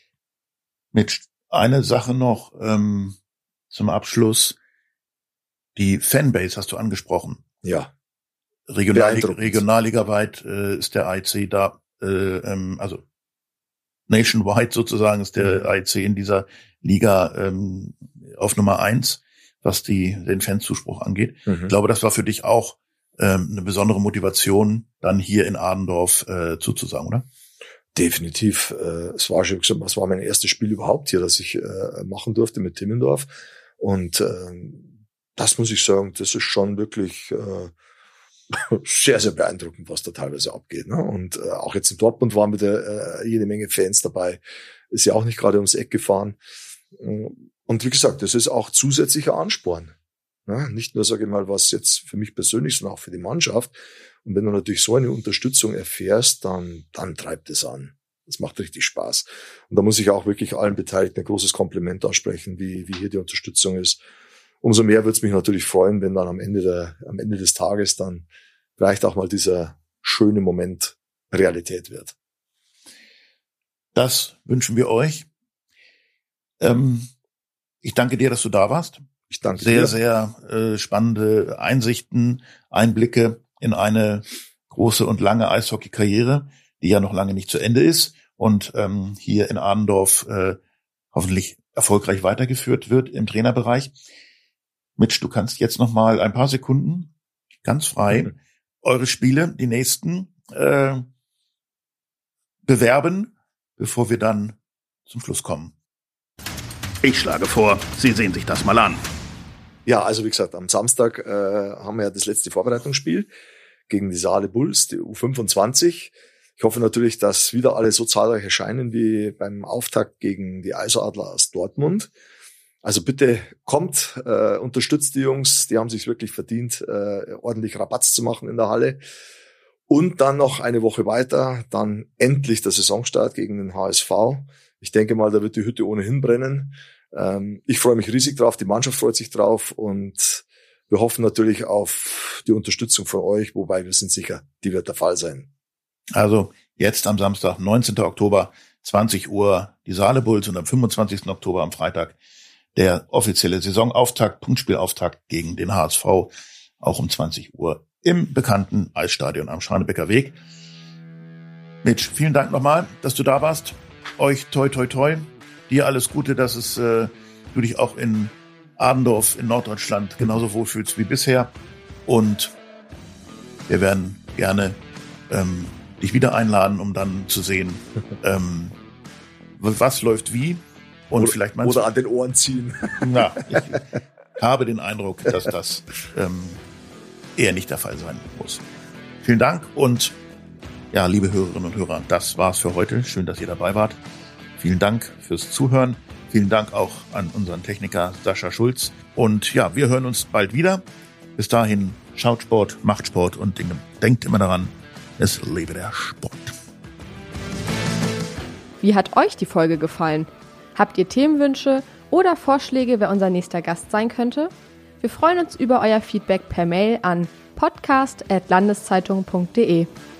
Mit eine Sache noch ähm, zum Abschluss. Die Fanbase hast du angesprochen. Ja. Regionalliga, Regionalliga-weit äh, ist der I C da, äh, ähm, also nationwide sozusagen ist der mhm. I C in dieser Liga ähm, auf Nummer eins, was die den Fanzuspruch angeht. Mhm. Ich glaube, das war für dich auch ähm, eine besondere Motivation, dann hier in Adendorf äh, zuzusagen, oder? Definitiv. Äh, es war schon, was war mein erstes Spiel überhaupt hier, das ich äh, machen durfte mit Timmendorf. Und äh, das muss ich sagen, das ist schon wirklich äh, sehr, sehr beeindruckend, was da teilweise abgeht. Ne? Und äh, auch jetzt in Dortmund waren wieder äh, jede Menge Fans dabei. Ist ja auch nicht gerade ums Eck gefahren. Und wie gesagt, das ist auch zusätzlicher Ansporn. Ne? Nicht nur, sage ich mal, was jetzt für mich persönlich, sondern auch für die Mannschaft. Und wenn du natürlich so eine Unterstützung erfährst, dann, dann treibt es an. Das macht richtig Spaß. Und da muss ich auch wirklich allen Beteiligten ein großes Kompliment aussprechen, wie, wie hier die Unterstützung ist. Umso mehr würde es mich natürlich freuen, wenn dann am Ende der, am Ende des Tages dann vielleicht auch mal dieser schöne Moment Realität wird. Das wünschen wir euch. Ähm, ich danke dir, dass du da warst. Ich danke sehr, dir. Sehr, sehr äh, spannende Einsichten, Einblicke in eine große und lange Eishockey-Karriere, die ja noch lange nicht zu Ende ist und ähm, hier in Adendorf äh, hoffentlich erfolgreich weitergeführt wird im Trainerbereich. Mitch, du kannst jetzt noch mal ein paar Sekunden ganz frei mhm. eure Spiele, die nächsten, äh, bewerben, bevor wir dann zum Schluss kommen. Ich schlage vor, Sie sehen sich das mal an. Ja, also wie gesagt, am Samstag äh, haben wir ja das letzte Vorbereitungsspiel gegen die Saale Bulls, die U fünfundzwanzig. Ich hoffe natürlich, dass wieder alle so zahlreich erscheinen wie beim Auftakt gegen die Eiseradler aus Dortmund. Also bitte kommt, äh, unterstützt die Jungs, die haben sich wirklich verdient, äh, ordentlich Rabatz zu machen in der Halle. Und dann noch eine Woche weiter, dann endlich der Saisonstart gegen den H S V. Ich denke mal, da wird die Hütte ohnehin brennen. Ähm, ich freue mich riesig drauf, die Mannschaft freut sich drauf und wir hoffen natürlich auf die Unterstützung von euch, wobei wir sind sicher, die wird der Fall sein. Also jetzt am Samstag, neunzehnten Oktober, zwanzig Uhr, die Saale Bulls und am fünfundzwanzigsten Oktober am Freitag der offizielle Saisonauftakt, Punktspielauftakt gegen den H S V, auch um zwanzig Uhr im bekannten Eisstadion am Schranebecker Weg. Mitch, vielen Dank nochmal, dass du da warst. Euch toi toi toi. Dir alles Gute, dass es äh, du dich auch in Adendorf in Norddeutschland genauso wohlfühlst wie bisher. Und wir werden gerne ähm, dich wieder einladen, um dann zu sehen, ähm, was läuft wie. Und oder, vielleicht oder an den Ohren ziehen. Na, ich habe den Eindruck, dass das ähm, eher nicht der Fall sein muss. Vielen Dank und ja, liebe Hörerinnen und Hörer, das war's für heute. Schön, dass ihr dabei wart. Vielen Dank fürs Zuhören. Vielen Dank auch an unseren Techniker Sascha Schulz. Und ja, wir hören uns bald wieder. Bis dahin, schaut Sport, macht Sport und denkt immer daran, es lebe der Sport. Wie hat euch die Folge gefallen? Habt ihr Themenwünsche oder Vorschläge, wer unser nächster Gast sein könnte? Wir freuen uns über euer Feedback per Mail an podcast at landeszeitung punkt de.